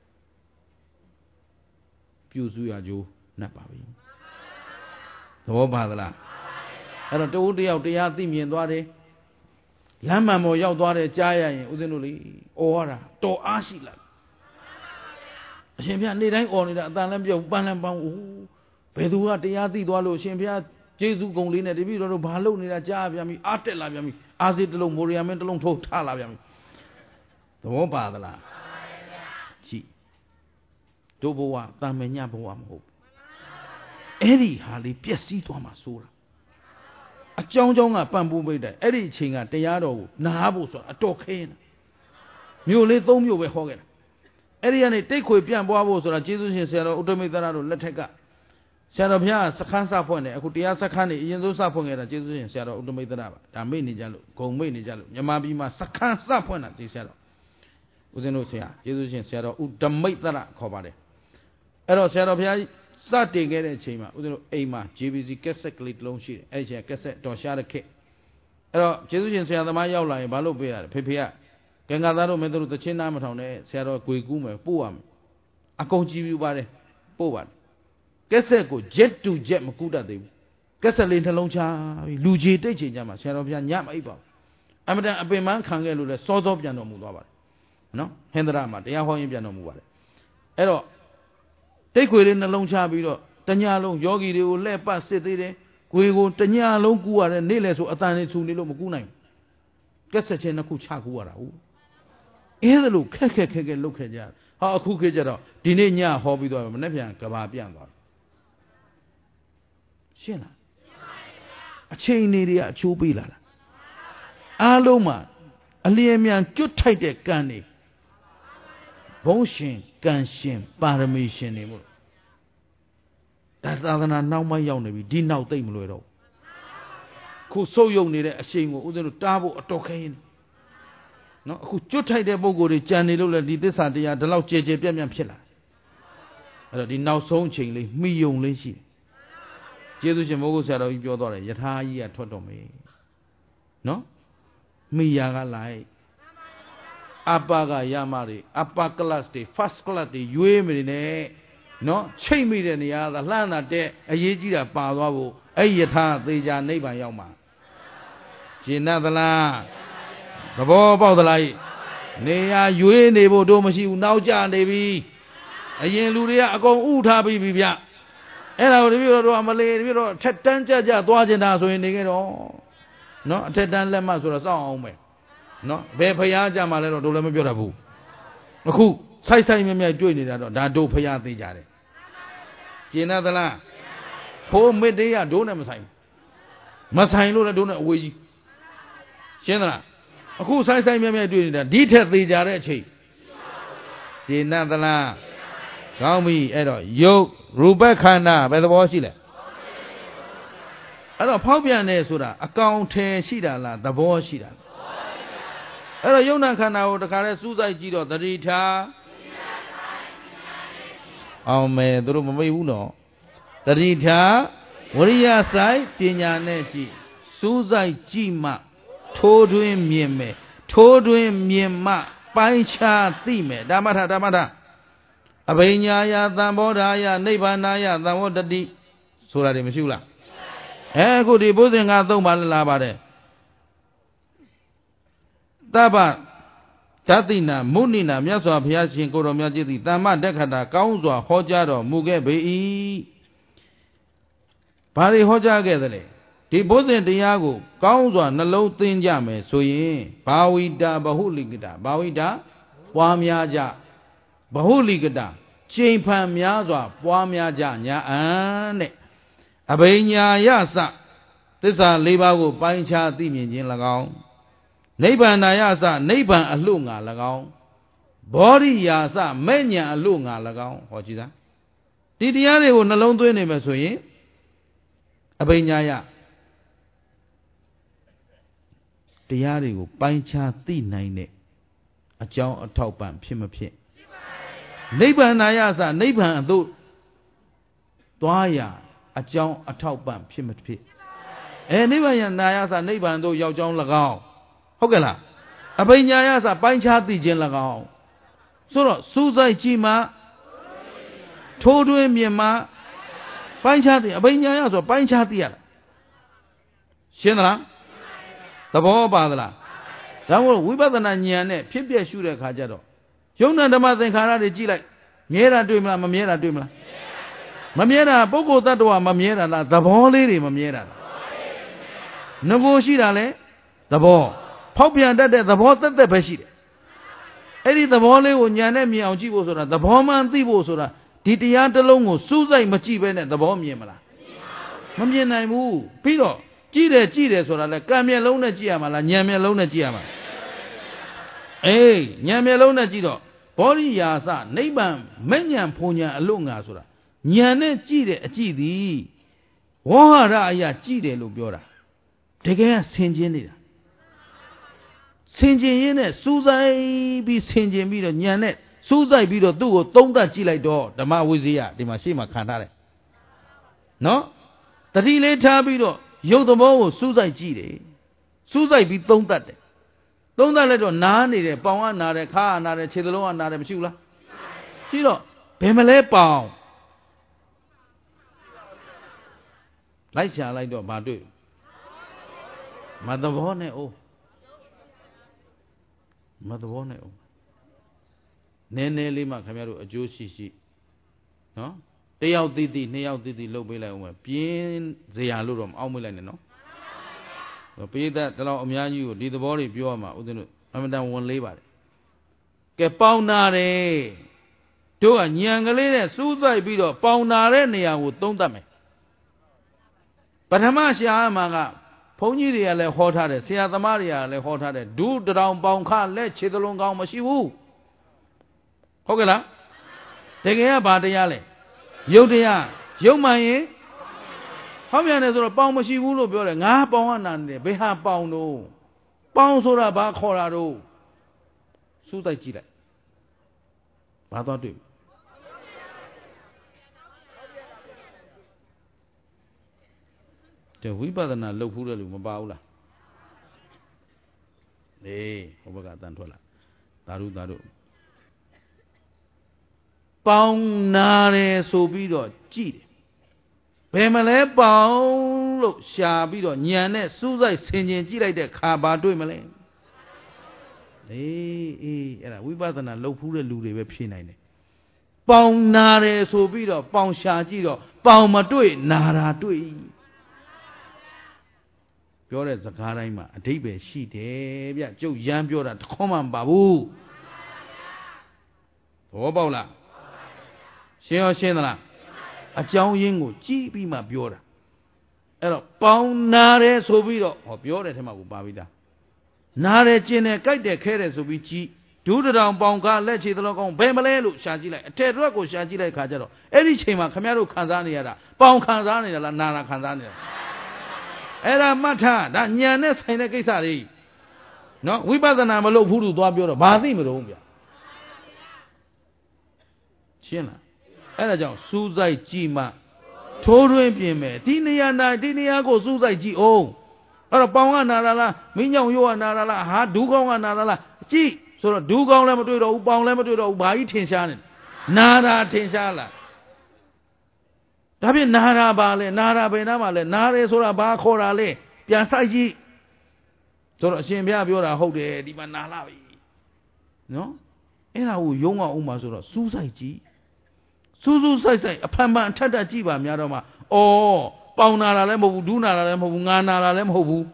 ပြုစုရကြိုးနှက်ပါပြီသဘောပါသလားအဲ့တော့တဦးတယောက်တရားသိမြင်သွားတယ်လမ်းမှန်ပေါ်ရောက်သွားတယ်ကြားရရင်ဦးဇင်းတို့လေအော်ရတာတော်အားရှိလာအရှင်ဘုရားနေ့တိုင်းအော်နေတာအတန်လည်းပြုတ်ပန်းလည်းပန်းအိုးဘယ်သူကတရားသိသွားလို့အရှင်ဘုရားကျေးဇူးကုန်လေးနဲ့တပည့်တော်တို့ဘာလုပ်နေတာကြားပြန်ပြီအားတက်လာပြန်ပြီအားစိတ်တစ်လုံးမိုရီယာမင်းတစ်လုံးထိုးထလာပြန်ပြီသဘောပါသလားကြည့်တို့ဘဝတာမညဘဝမဟုတ်အဲ့ဒီဟာလေးပျက်စီးသွားမှဆိုတာအကြောင်းကြောင်းကပံ့ပိုးပေးတယ်အဲ့ဒီအချိန်ကတရားတော်ကိုနားဖို့ဆိုတာအတော်ခဲနေတာမြို့လေးသုံးမြို့ပဲဟောခဲ့တာအဲ့ဒီကနေတိတ်ခွေပြန့်ပွားဖို့ဆိုတာကျေးဇူးရှင်ဆရာတော်ဥတ္တမိတ်သရတို့လက်ထက်ကဆရာတော်ဘုရားစခန်းစဖွင့်တယ်အခုတရားစခန်းနေအရင်ဆုံးစဖွင့်ခဲ့တာကျေးဇူးရှင်ဆရာတော်ဥတ္တမိတ်သရပါဒါမိတ်နေကြလို့ဂုံမိတ်နေကြလို့မြန်မာပြည်မှာစခန်းစဖွင့်တာကျေးဆရာတော်ဦးဇင်းတို့ဆရာကျေးဇူးရှင်ဆရာတော်ဥတ္တမိတ်သရခေါ်ပါတယ်အဲ့တော့ဆရာတော်ဘုရားစတင်ခဲ့တဲ့အချိန်မှာဦးဇင်းတို့အိမ်မှာ ဂျေ ဘီ စီ ကက်ဆက်ကလေးတစ်လုံးရှိတယ်အဲ့ဒီချိန်ကက်ဆက်တော်ရှားတဲ့ခေတ်အဲ့တော့ကျေးဇူးရှင်ဆရာသမားရောက်လာရင်ဘာလို့ပေးရလဲဖေဖေကကင်္ဂါသားတို့မင်းတို့တချင်းနားမထောင်နဲ့ဆရာတော်ကိုကူးမယ်ပို့ရမယ်အကုန်ကြည့်ပြပါတယ်ပို့ပါတယ်ကက်ဆက်ကို jet to jet မကူးတတ်သေးဘူးကက်ဆက်လေးနှလုံးချပြီးလူကြီးတိတ်ချိန်ကြမှာဆရာတော်ဘုရားညမအိပ်ပါဘူးအမတန်အပင်ပန်းခံခဲ့လို့လဲစောစောပြန်တော်မူသွားပါတယ်နော်ဟင်္ဒရာမှာတရားဟောရင်းပြန်တော်မူပါတယ်အဲ့တော့တိတ်ခွေလေးနှလုံးချပြီးတော့တညလုံးယောဂီတွေကိုလှည့်ပတ်စစ်သေးတယ်ခွေကိုတညလုံးကူးရတယ်နေ့လေဆိုအတန်လေးဆူနေလို့မကူးနိုင်ဘူးကက်ဆက်ချင်းနှစ်ခုချကူးရတာဟုတ်အဲ့ဒါလို့ခက်ခက်ခက်ခက်လုတ်ခဲ့ကြဟာအခုခေတ်ကျတော့ဒီနေ့ညဟောပြီးတော့မနေ့ပြန်ကဘာပြန့်သွားရှင်းလားအချိန်နေတွေကအချိုးပေးလာတာအားလုံးမှာအလျင်မြန်ကျွတ်ထိုက်တဲ့ကံတွေဘုံရှင်ကံရှင်ပါရမီရှင်တွေမို့ဒါသာသနာနောက်မှရောက်နေပြီဒီနောက်သိမ့်မလွယ်တော့ခုဆုပ်ယုံနေတဲ့အရှိန်ကိုဦးဇင်းတို့တားဖို့အတော်ခဲရင်နော်အခုကျွတ်ထိုက်တဲ့ပုံကိုယ်တွေကြံနေလို့လေဒီသစ္စာတရားဒီလောက်ကြဲကြဲပြန့်ပြန့်ဖြစ်လာအဲ့တော့ဒီနောက်ဆုံးအချိန်လေးမိယုံလေးရှိတယ်ကျေးဇူးရှင်မိုးကုတ်ဆရာတော်ကြီးပြောတော့တယ်ယထာကြီးကထွက်တော်မေနော်မိယာကလိုက်အပကရမတွေအပကလတ်တွေ first class တွေရွေးမိနေနော်ချိတ်မိတဲ့နေရာကလှမ်းတာတဲ့အရေးကြီးတာပါသွားဖို့အဲ့ယထာသေချာနိဗ္ဗာန်ရောက်မှာရှင်းသလားသဘောပေါက်သလားနေရာရွေးနေဖို့တို့မရှိဘူးနောက်ကျနေပြီအရင်လူတွေကအကုန်ဥထားပြီးပြီဗျအဲ့ဒါကိုတပည့်တော်တို့အမလေးတပည့်တော်ထက်တန်းကြကြသွားကျင်တာဆိုရင်နေခဲ့တော့နော်အထက်တန်းလက်မှတ်ဆိုတော့စောင့်အောင်မယ်နော်ဘယ်ဖျားကြမှာလဲတော့တို့လည်းမပြောတတ်ဘူးအခုစိုက်စိုက်မြဲမြဲတွေ့နေတာတော့ဒါတို့ဖျားသေးကြတယ်ကျင်သလားဖိုးမစ်တေးရတို့နဲ့မဆိုင်မဆိုင်လို့လည်းတို့နဲ့အဝေးကြီးရှင်းသလားအခုစိုက်စိုက်မြဲမြဲတွေ့နေတာဒီထက်သေးကြတဲ့အချိန်ကျင်သလားကောင်းပြီအဲ့တော့ယုတ်ရူပခန္ဓာဘယ်သဘောရှိလဲအဲ့တော့ဖောက်ပြန်နေဆိုတာအကောင်ထည်ရှိတာလားသဘောရှိတာအဲ့တော့ယုံနာခန္ဓာကိုတခါလဲစူးစိုက်ကြည့်တော့သတိထားအောင်မယ်သူတို့မမိတ်ဘူးနော်သတိထားဝရိယဆိုင်ပညာနဲ့ကြည့်စူးစိုက်ကြည့်မှထိုးတွင်းမြင်မယ်ထိုးတွင်းမြင်မှပိုင်းခြားသိမယ်ဓမ္မထဓမ္မထအဘိညာယသံဘောဓာယနိဗ္ဗာနာယသံဝတ္တိဆိုတာတွေမရှိဘူးလားအဲအခုဒီဘုဇင်္ဂသုံးပါလာပါတယ်တပ္ပဓာတိနာမုဏိနာမြတ်စွာဘုရားရှင်ကိုတော်မြတ်ကြီးသည်တမ္မတက္ခတာကောင်းစွာဟောကြားတော်မူခဲ့ပေ၏ဘာတွေဟောကြားခဲ့သလဲဒီဘုဇင်တရားကိုကောင်းစွာနှလုံးသွင်းကြမယ်ဆိုရင်ဘာဝိတာဘဟုလိကတာဘာဝိတာပွားများကြဘဟုလိကတာချိန်ဖန်များစွာပွားများကြညာအံတဲ့အဘိညာယစသစ္စာလေးပါးကိုပိုင်းခြားသိမြင်ခြင်း၎င်းနိဗ္ဗာန်ယစနိဗ္ဗာန်အလို့ငါ၎င်းဘောဓိယာစမဲ့ညာအလို့ငါ၎င်းဟောကြည့်သားဒီတရားတွေကိုနှလုံးသွင်းနေမယ်ဆိုရင်အဘိညာယတရားတွေကိုပိုင်းခြားသိနိုင်တဲ့အကြောင်းအထောက်ပံ့ဖြစ်မဖြစ်နိဗ္ဗာန်ရစနိဗ္ဗာန်အသို့သွားရအကြောင်းအထောက်ပံ့ဖြစ်မဖြစ်အဲနိဗ္ဗာန်ရနာရစနိဗ္ဗာန်သို့ရောက်ကြောင်း၎င်းဟုတ်ကဲ့လားအဘိညာရစပိုင်းခြားသိခြင်း၎င်းဆိုတော့စူးစိုက်ကြည့်မှထိုးထွင်းမြင်မှပိုင်းခြားသိအဘိညာရဆိုပိုင်းခြားသိရတာရှင်းသလားသဘောပါသလားဒါမို့ဝိပဿနာဉာဏ်နဲ့ဖြစ်ပြရှုတဲ့ခါကျတော့ယုံနာဓမ္မသင်္ခါရတွေကြည့်လိုက်မြဲတာတွေ့မလားမမြဲတာတွေ့မလားမမြဲတာပုဂ္ဂိုလ်တ attva မမြဲတာလားသဘောလေးတွေမမြဲတာလားငကိုရှိတာလဲသဘောဖောက်ပြန်တတ်တဲ့သဘောတက်တက်ပဲရှိတယ်အဲ့ဒီသဘောလေးကိုဉာဏ်နဲ့မြင်အောင်ကြည့်ဖို့ဆိုတာသဘောမှန်သိဖို့ဆိုတာဒီတရားတစ်လုံးကိုစူးစိုက်မကြည့်ပဲနဲ့သဘောမြင်မလားမမြင်နိုင်ဘူးပြီးတော့ကြည့်တယ်ကြည့်တယ်ဆိုတာလဲကံမျက်လုံးနဲ့ကြည့်ရမှာလားဉာဏ်မျက်လုံးနဲ့ကြည့်ရမှာအေးဉာဏ်မျက်လုံးနဲ့ကြည့်တော့ဘောဓိယာစနိဗ္ဗာန်မဲ့ဉာဏ်ဖုန်ဉာဏ်အလို့ငါဆိုတာဉာဏ်နဲ့ကြည့်တဲ့အကြည့်သည်ဝေါဟာရအရာကြည့်တယ်လို့ပြောတာတကယ်ကဆင်ခြင်နေတာဆင်ခြင်ရင်းနဲ့စူးစိုက်ပြီးဆင်ခြင်ပြီးတော့ဉာဏ်နဲ့စူးစိုက်ပြီးတော့သူ့ကိုသုံးသပ်ကြည့်လိုက်တော့ဓမ္မဝိဇ္ဇယဒီမှာရှေ့မှာခံထားတယ်နော်တတိလေးထားပြီးတော့ရုပ်သဘောကိုစူးစိုက်ကြည့်တယ်စူးစိုက်ပြီးသုံးသပ်တယ်သုံးသပ်လိုက်တော့နားနေတယ်ပေါင်ကနားတယ်ခါကနားတယ်ခြေသလုံးကနားတယ်မရှိဘူးလားရှိတော့ဘယ်မလဲပေါင်လိုက်ရှာလိုက်တော့မတွေ့မသဘောနဲ့အိုးမသဘောနဲ့အိုးနည်းနည်းလေးမှခင်ဗျားတို့အကျိုးရှိရှိနော်တယောက်တိတိနှစ်ယောက်တိတိလှုပ်ပေးလိုက်အောင်မယ်ပြင်းစရာလို့တော့မအောင်မလိုက်နဲ့နော်ပိဋကတလောက်အများကြီးကိုဒီသဘောတွေပြောရမှာဦးဇင်းတို့အမှန်တန်ဝန်လေးပါတယ်ကဲပေါင်နာတယ်တို့ကညံကလေးနဲ့စူးစိုက်ပြီးတော့ပေါင်နာတဲ့နေရာကိုသုံးသပ်မယ်ပထမရှားမှာကဘုန်းကြီးတွေကလည်းဟောထားတယ်ဆရာသမားတွေကလည်းဟောထားတယ်ဒုတရောင်ပေါင်ခလက်ခြေသလုံးကောင်းမရှိဘူးဟုတ်ကဲ့လားတကယ်ကဘာတရားလဲယုတ်တရားယုတ်မှန်ရင်ဟောပြန်တယ်ဆိုတော့ပေါင်မရှိဘူးလို့ပြောတယ်ငါပေါင်ကနာနေတယ်ဘယ်ဟာပေါင်တော့ပေါင်ဆိုတာဘာခေါ်တာတော့စူးစိုက်ကြည့်လိုက်ဘာသွားတွေ့တဲ့ဝိပဿနာလုပ်ဖူးတဲ့လူမပါဘူးလားနေဟိုဘက်ကအတန်ထွက်လာသာဓုသာဓုပေါင်နာတယ်ဆိုပြီးတော့ကြည့်တယ်ဘယ်မလဲပေါင်လို့ရှာပြီးတော့ညံနဲ့စူးစိုက်ဆင်ခြင်ကြည့်လိုက်တဲ့ခါဘာတွေ့မလဲအေးအေးအဲ့ဒါဝိပဿနာလုပ်ဖူးတဲ့လူတွေပဲဖြေနိုင်တယ်ပေါင်နာတယ်ဆိုပြီးတော့ပေါင်ရှာကြည့်တော့ပေါင်မတွေ့နာတာတွေ့ပြောတဲ့စကားတိုင်းမှာအဓိပ္ပာယ်ရှိတယ်ဗျကျုပ်ရမ်းပြောတာတခေါမှမပါဘူးဘောပေါက်လားရှင်းရောရှင်းသလားအကြောင်းရင်းကိုကြည့်ပြီးမှပြောတာအဲ့တော့ပေါင်နာတယ်ဆိုပြီးတော့ဟောပြောတဲ့ထဲမှာကိုပါပြီးသားနာတယ်ကျင်တယ်ကြိုက်တယ်ခဲတယ်ဆိုပြီးကြည့်ဒုတရောင်ပေါင်ကလက်ချေသလောက်ကောင်းဘယ်မလဲလို့ရှာကြည့်လိုက်အထက်တွက်ကိုရှာကြည့်လိုက်ခါကျတော့အဲ့ဒီချိန်မှာခမရတို့ခံစားနေရတာပေါင်ခံစားနေတာလားနာတာခံစားနေတာအဲ့ဒါမှတ်ထားဒါညံနဲ့ဆိုင်တဲ့ကိစ္စတွေနော်ဝိပဿနာမလုပ်ဘူးလို့သွားပြောတော့ဘာသိမလို့ဗျရှင်းလားအဲ့ဒါကြောင့်စူးစိုက်ကြည့်မှထိုးထွင်းပြင်မယ်ဒီနေရာနာဒီနေရာကိုစူးစိုက်ကြည့်အောင်အဲ့တော့ပေါင်ကနာတာလားမင်းညောင်ရိုးကနာတာလားဟာဒူးကောင်းကနာတာလားကြည့်ဆိုတော့ဒူးကောင်းလည်းမတွေ့တော့ဘူးပေါင်လည်းမတွေ့တော့ဘူးဘာကြီးထင်ရှားနေနာတာထင်ရှားလားဒါဖြင့်နာတာပါလေနာတာဘယ်နားမှာလဲနာတယ်ဆိုတာဘာခေါ်တာလဲပြန်ဆိုင်ကြည့်ဆိုတော့အရှင်ဘုရားပြောတာဟုတ်တယ်ဒီမှာနာလာပြီနော်အဲ့ဒါကိုယုံအောင်ဥမှာဆိုတော့စူးစိုက်ကြည့်စူးစူးဆိုင်ဆိုင်အဖန်ဖန်အထက်ထက်ကြည့်ပါများတော့မှဩပေါင်နာတာလည်းမဟုတ်ဘူးဒူးနာတာလည်းမဟုတ်ဘူးငါနာတာလည်းမဟုတ်ဘူး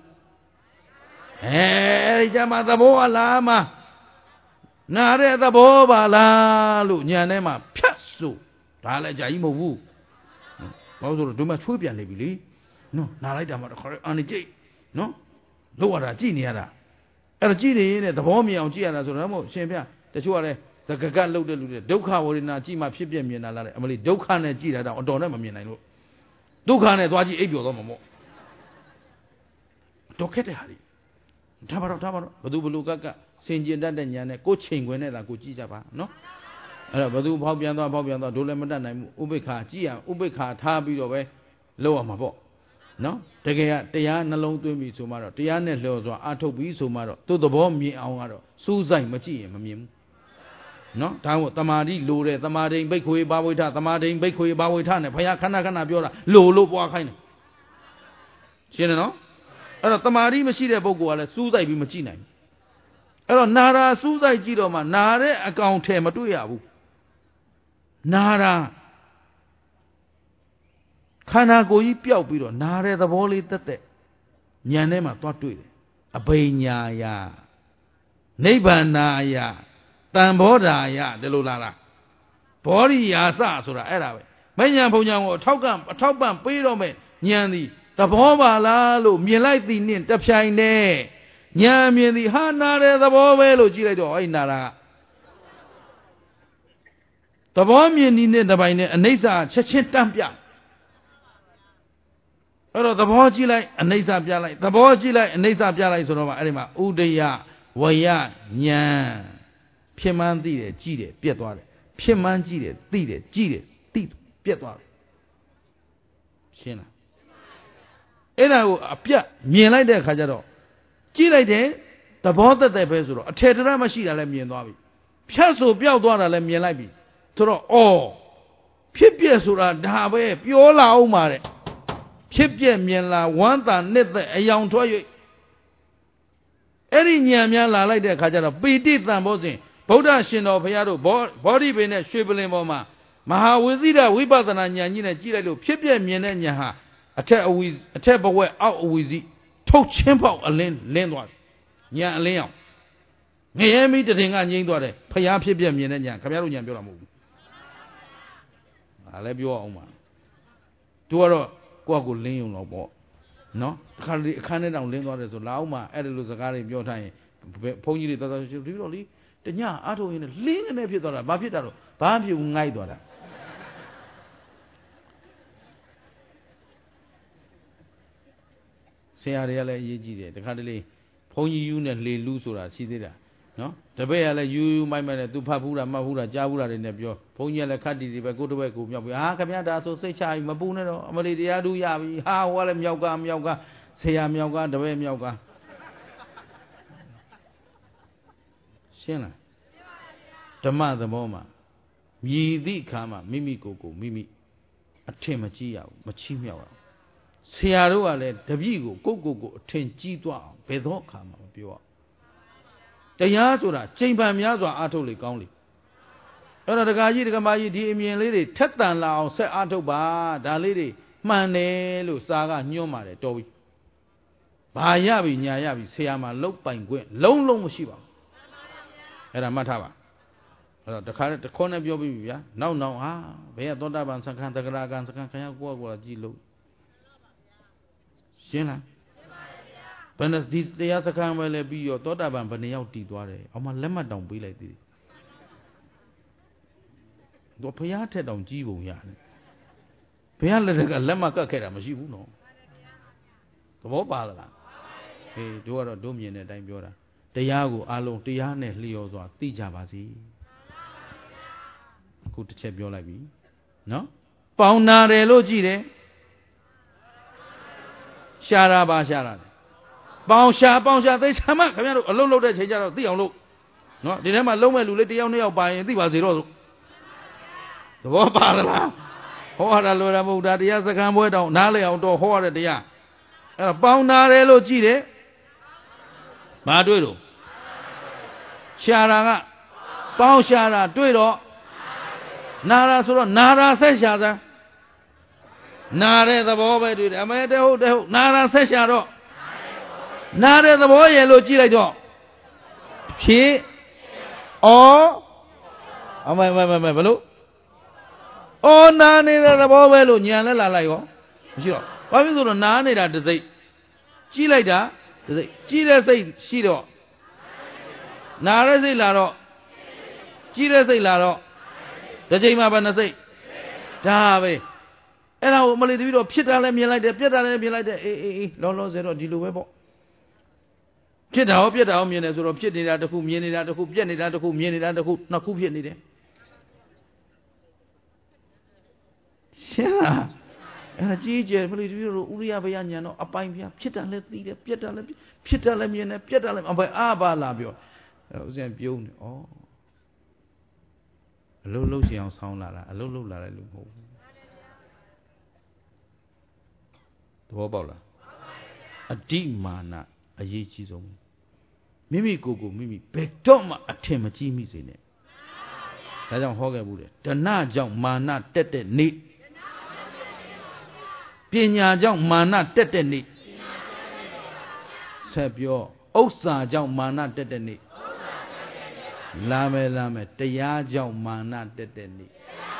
အဲဒီကြမှာသဘောလားမနာတဲ့သဘောပါလားလို့ညံထဲမှာဖြတ်ဆိုဒါလည်းကြာကြီးမဟုတ်ဘူးဘာလို့ဆိုတော့ဒီမှာချွေးပြန်နေပြီလေနော်နာလိုက်တာမှတော့ခေါ်ရအန်နေကြိတ်နော်လို့ရတာကြည့်နေရတာအဲ့တော့ကြည့်နေရင်သဘောမြင်အောင်ကြည့်ရတာဆိုတော့မဟုတ်ရှင်ဗျတချို့ကလည်းစကကတ်လုတ်တဲ့လူတွေဒုက္ခဝေဒနာကြည့်မှဖြစ်ပြမြင်တာလားအမလေးဒုက္ခနဲ့ကြည့်တာတော့အတော်နဲ့မမြင်နိုင်လို့ဒုက္ခနဲ့သွားကြည့်အိပ်ပျော်တော့မှာမို့တော်ခက်တဲ့ဟာတွေဒါပါတော့ဒါပါတော့ဘသူဘလူကကစင်ကျင်တတ်တဲ့ညာနဲ့ကိုချိန်ခွင်နဲ့လားကိုကြည့်ကြပါနော်အဲ့တော့ဘသူဖောက်ပြန်သွားဖောက်ပြန်သွားဒိုလည်းမတတ်နိုင်ဘူးဥပိ္ပခာကြည့်ရဥပိ္ပခာထားပြီးတော့ပဲလောက်ရမှာပေါ့နော်တကယ်ကတရားနှလုံးသွင်းပြီးဆိုမှတော့တရားနဲ့လျော်စွာအထုတ်ပြီးဆိုမှတော့သူ့သဘောမြင်အောင်ကတော့စူးစိုက်မကြည့်ရင်မမြင်ဘူးနော်ဒါကိုတမာတိလိုတယ်တမာတိန်ဘိက္ခွေဘာဝိထတမာတိန်ဘိက္ခွေဘာဝိထနဲ့ဘုရားခဏခဏပြောတာလိုလို့ပွားခိုင်းတယ်ရှင်းတယ်နော်အဲ့တော့တမာတိမရှိတဲ့ပုဂ္ဂိုလ်ကလည်းစူးစိုက်ပြီးမကြည့်နိုင်ဘူးအဲ့တော့နာရာစူးစိုက်ကြည့်တော့မှနာတဲ့အကောင်ထဲမတွေ့ရဘူးနာရာခန္ဓာကိုယ်ကြီးပျောက်ပြီးတော့နာတဲ့သဘောလေးတက်တက်ဉာဏ်ထဲမှာသွားတွေ့တယ်အဘိညာယနိဗ္ဗာနာယတန်ဘောဓာယဒီလိုလားလားဘောရိယာစဆိုတာအဲ့ဒါပဲမဉ္ဇဉ်ဘုံညာကိုအထောက်ကအထောက်ပံ့ပေးတော့မဲ့ဉာဏ်သည်သဘောပါလားလို့မြင်လိုက်သည်နှင့်တပြိုင်တည်းဉာဏ်မြင်သည်ဟာနာတဲ့သဘောပဲလို့ကြည့်လိုက်တော့အဲ့နာတာကသဘောမြင်သည်နဲ့တပိုင်းနဲ့အနိစ္စချက်ချင်းတန့်ပြအဲ့တော့သဘောကြည့်လိုက်အနိစ္စပြလိုက်သဘောကြည့်လိုက်အနိစ္စပြလိုက်ဆိုတော့မှအဲ့ဒီမှာဥဒယဝယဉာဏ်ဖြစ်မှန်းသိတယ်ကြည့်တယ်ပြက်သွားတယ်ဖြစ်မှန်းကြည့်တယ်သိတယ်ကြည့်တယ်သိပြက်သွားတယ်ရှင်းလားအဲ့ဒါကိုအပြတ်မြင်လိုက်တဲ့အခါကျတော့ကြည့်လိုက်တယ်သဘောသက်သက်ပဲဆိုတော့အထေတရမရှိတာလည်းမြင်သွားပြီဖြတ်ဆိုပျောက်သွားတာလည်းမြင်လိုက်ပြီဆိုတော့အော်ဖြစ်ပြက်ဆိုတာဒါပဲပြောလာအောင်ပါတဲ့ဖြစ်ပြက်မြင်လာဝမ်းသာနှစ်သက်အယောင်ထွက်၍အဲ့ဒီဉာဏ်များလာလိုက်တဲ့အခါကျတော့ပီတိတန်ဖို့စဉ်ဗုဒ္ဓရှင်တော်ဘုရားတို့ဘောဓိပင်နဲ့ရွှေပလင်ပေါ်မှာမဟာဝိဇိဒဝိပဿနာဉာဏ်ကြီးနဲ့ကြည့်လိုက်လို့ဖြစ်ပြက်မြင်တဲ့ဉာဏ်ဟာအထက်အဝီအထက်ဘဝက်အောက်အဝီစီထုတ်ချင်းပေါက်အလင်းလင်းသွားတယ်ဉာဏ်အလင်းအောင်ငရဲမီးတရင်ကငြိမ့်သွားတယ်ဖျားဖြစ်ပြက်မြင်တဲ့ဉာဏ်ခင်ဗျားတို့ဉာဏ်ပြောတာမဟုတ်ဘူးဒါလည်းပြောအောင်ပါသူကတော့ကိုယ့်ကိုလင်းုံတော့ပေါ့နော်အခါလေးအခန်းထဲတောင်လင်းသွားတယ်ဆိုလာအောင်မှအဲ့ဒီလိုစကားတွေပြောထားရင်ဘုန်းကြီးတွေတော်တော်ရှိဒီတော့လေတညအားထုတ်ရင်လင်းနေဖြစ်သွားတာဘာဖြစ်တာတော့ဘာဖြစ်ဘူးငိုက်သွားတာဆရာတွေကလည်းအရေးကြီးတယ်တခါတလေဘုန်းကြီးယူနဲ့လေလူးဆိုတာရှိသေးတာနော်တပည့်ကလည်းယူယူမိုက်မိုက်နဲ့သူဖတ်ဘူးတာမှတ်ဘူးတာကြားဘူးတာတွေနဲ့ပြောဘုန်းကြီးကလည်းခတ်တီတီပဲကိုတပည့်ကိုမြောက်ပြီးဟာခမရဒါဆိုစိတ်ချပြီမပူနဲ့တော့အမလီတရားတူရပြီဟာဟိုကလည်းမြောက်ကမြောက်ကဆရာမြောက်ကတပည့်မြောက်ကရှင်းလားဓမ္မသဘောမှာမြည်သည့်အခါမှာမိမိကိုယ်ကိုမိမိအထင်မကြီးရဘူးမချီးမြှောက်ရဘူးဆရာတို့ကလည်းတပည့်ကိုကိုယ့်ကိုယ်ကိုအထင်ကြီးသွားအောင်ဘယ်သောအခါမှမပြောရတရားဆိုတာချိန်ပန်များစွာအားထုတ်လေကောင်းလေအဲ့တော့ဒကာကြီးဒကာမကြီးဒီအမြင်လေးတွေထက်တန်လာအောင်ဆက်အားထုတ်ပါဒါလေးတွေမှန်တယ်လို့စာကညွှန်းပါတယ်တော်ပြီဘာရပြီညာရပြီဆရာမှာလုတ်ပိုင်ခွင့်လုံးလုံးမရှိပါဘူးအဲ့ဒါမှတ်ထားပါအဲ့တော့တခါတခေါနဲ့ပြောပြီးပြီဗျာနောက်နောက်ဟာဘယ်ကသောတာပန်စက္ကန့်တဂရကံစက္ကန့်ခင်ဗျာကိုယ့်ကိုယ်ကကြည့်လို့ရှင်းလားဘယ်နဲ့ဒီတရားစခန်းပဲလဲပြီးရောသောတာပန်ဘယ်နှယောက်တည်သွားတယ်အောင်မလက်မှတ်တောင်ပေးလိုက်သေးတယ်တော့ဘုရားထက်တောင်ကြီးပုံရတယ်ဘုရားလက်ထက်ကလက်မှတ်ကတ်ခဲ့တာမရှိဘူးနော်သဘောပါလားဟေးတို့ကတော့တို့မြင်တဲ့အတိုင်းပြောတာတရားကိုအားလုံးတရားနဲ့လျော်စွာသိကြပါစေအခုတစ်ချက်ပြောလိုက်ပြီနော်ပေါင်နာတယ်လို့ကြည့်တယ်ရှာတာပါရှာတာပေါင်ရှာပေါင်ရှာသိချမ်းမခင်ဗျားတို့အလုံးလုံးတဲ့ချိန်ကျတော့သိအောင်လို့နော်ဒီထဲမှာလုံးမဲ့လူလေးတယောက်နှစ်ယောက်ပါရင်သိပါစေတော့သဘောပါလားဟောရတာလိုတာမဟုတ်တာတရားစခန်းပွဲတောင်နားလည်အောင်တော့ဟောရတဲ့တရားအဲ့တော့ပေါင်နာတယ်လို့ကြည့်တယ်ဘာတွေ့တော့ရှာတာကပေါင်ရှာတာတွေ့တော့နာတာဆိုတော့နာတာဆက်ရှာတာနာတဲ့သဘောပဲတွေ့တယ်အမဲတဲ့ဟုတ်တဲ့ဟုတ်နာတာဆက်ရှာတော့နာတဲ့သဘောရဲ့လို့ကြည့်လိုက်တော့ဖြေဩအမဲမဲမဲဘလို့ဩနာနေတဲ့သဘောပဲလို့ညံလဲလာလိုက်ရောမရှိတော့ဘာဖြစ်လို့နာနေတာတစ်စိတ်ကြည့်လိုက်တာတစ်စိတ်ကြည့်တဲ့စိတ်ရှိတော့နာတဲ့စိတ်လာတော့ကြည့်တဲ့စိတ်လာတော့တစ်ချိန်မှဘယ်နှစိတ်ဒါပဲအဲ့ဒါကိုမလေးတပြီးတော့ဖြစ်တာလည်းမြင်လိုက်တယ်ပြက်တာလည်းမြင်လိုက်တယ်အေးအေးအေးလောလောဆယ်တော့ဒီလိုပဲပေါ့ဖြစ်တာရောပြက်တာရောမြင်တယ်ဆိုတော့ဖြစ်နေတာတစ်ခုမြင်နေတာတစ်ခုပြက်နေတာတစ်ခုမြင်နေတာတစ်ခုနှစ်ခုဖြစ်နေတယ်ရှင်းလားအဲ့ဒါကြီးကျယ်ဖလိတပည့်တို့ဥရိယဘယညာတော့အပိုင်ပြဖြစ်တာလည်းသိတယ်ပြက်တာလည်းဖြစ်တာလည်းမြင်တယ်ပြက်တာလည်းအပိုင်အားပါလာပြောအဲ့ဥစဉ်ပြုံးနေဩအလုံးလုံးရှင်အောင်ဆောင်းလာတာအလုံးလုံးလာတယ်လို့မဟုတ်ဘူးသဘောပေါက်လားအဓိမာနအရေးကြီးဆုံးမိမိကိုယ်ကိုမိမိဘယ်တော့မှအထင်မကြီးမိစေနဲ့ဒါကြောင့်ဟောခဲ့ဘူးတယ်တဏှကြောင့်မာနတက်တဲ့နေ့ပညာကြောင့်မာနတက်တဲ့နေ့ဆက်ပြောဥစ္စာကြောင့်မာနတက်တဲ့နေ့လာမယ်လာမယ်တရားကြောင့်မာနတက်တဲ့နေ့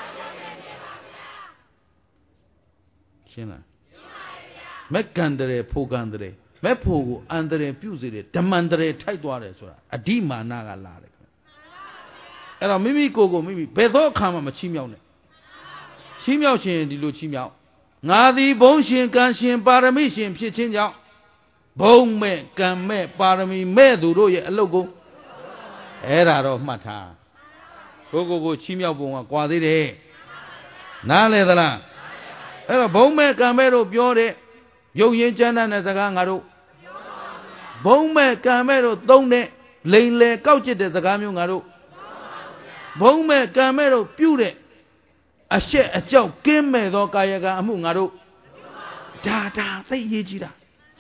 ရှင်းလားမက်ကံတရေဖိုကံတရေမဲ့ဖို့ကိုအန္တရာယ်ပြုစေတယ်ဓမ္မန္တရာယ်ထိုက်သွားတယ်ဆိုတာအဓိမာနကလာတယ်အဲ့တော့မိမိကိုယ်ကိုမိမိဘယ်သောအခါမှမချီးမြှောက်နဲ့ချီးမြှောက်ရှင်ဒီလိုချီးမြှောက်ငါသည်ဘုံရှင်ကံရှင်ပါရမီရှင်ဖြစ်ခြင်းကြောင့်ဘုံမဲ့ကံမဲ့ပါရမီမဲ့သူတို့ရဲ့အလုပ်ကိုအဲ့ဒါတော့မှတ်ထားကိုကိုကိုချီးမြှောက်ပုံကကွာသေးတယ်နားလေသလားအဲ့တော့ဘုံမဲ့ကံမဲ့တို့ပြောတဲ့ရုပ်ရင်းကျမ်းတဲ့စကားငါတို့ဘုံမဲ့ကံမဲ့တို့သုံးတဲ့လိန်လေကောက်ကျစ်တဲ့စကားမျိုးငါတို့ဘုံမဲ့ကံမဲ့တို့ပြုတဲ့အရှက်အကြောက်ကင်းမဲ့သောကာယကံအမှုငါတို့ဒါဒါသိအရေးကြီးတာ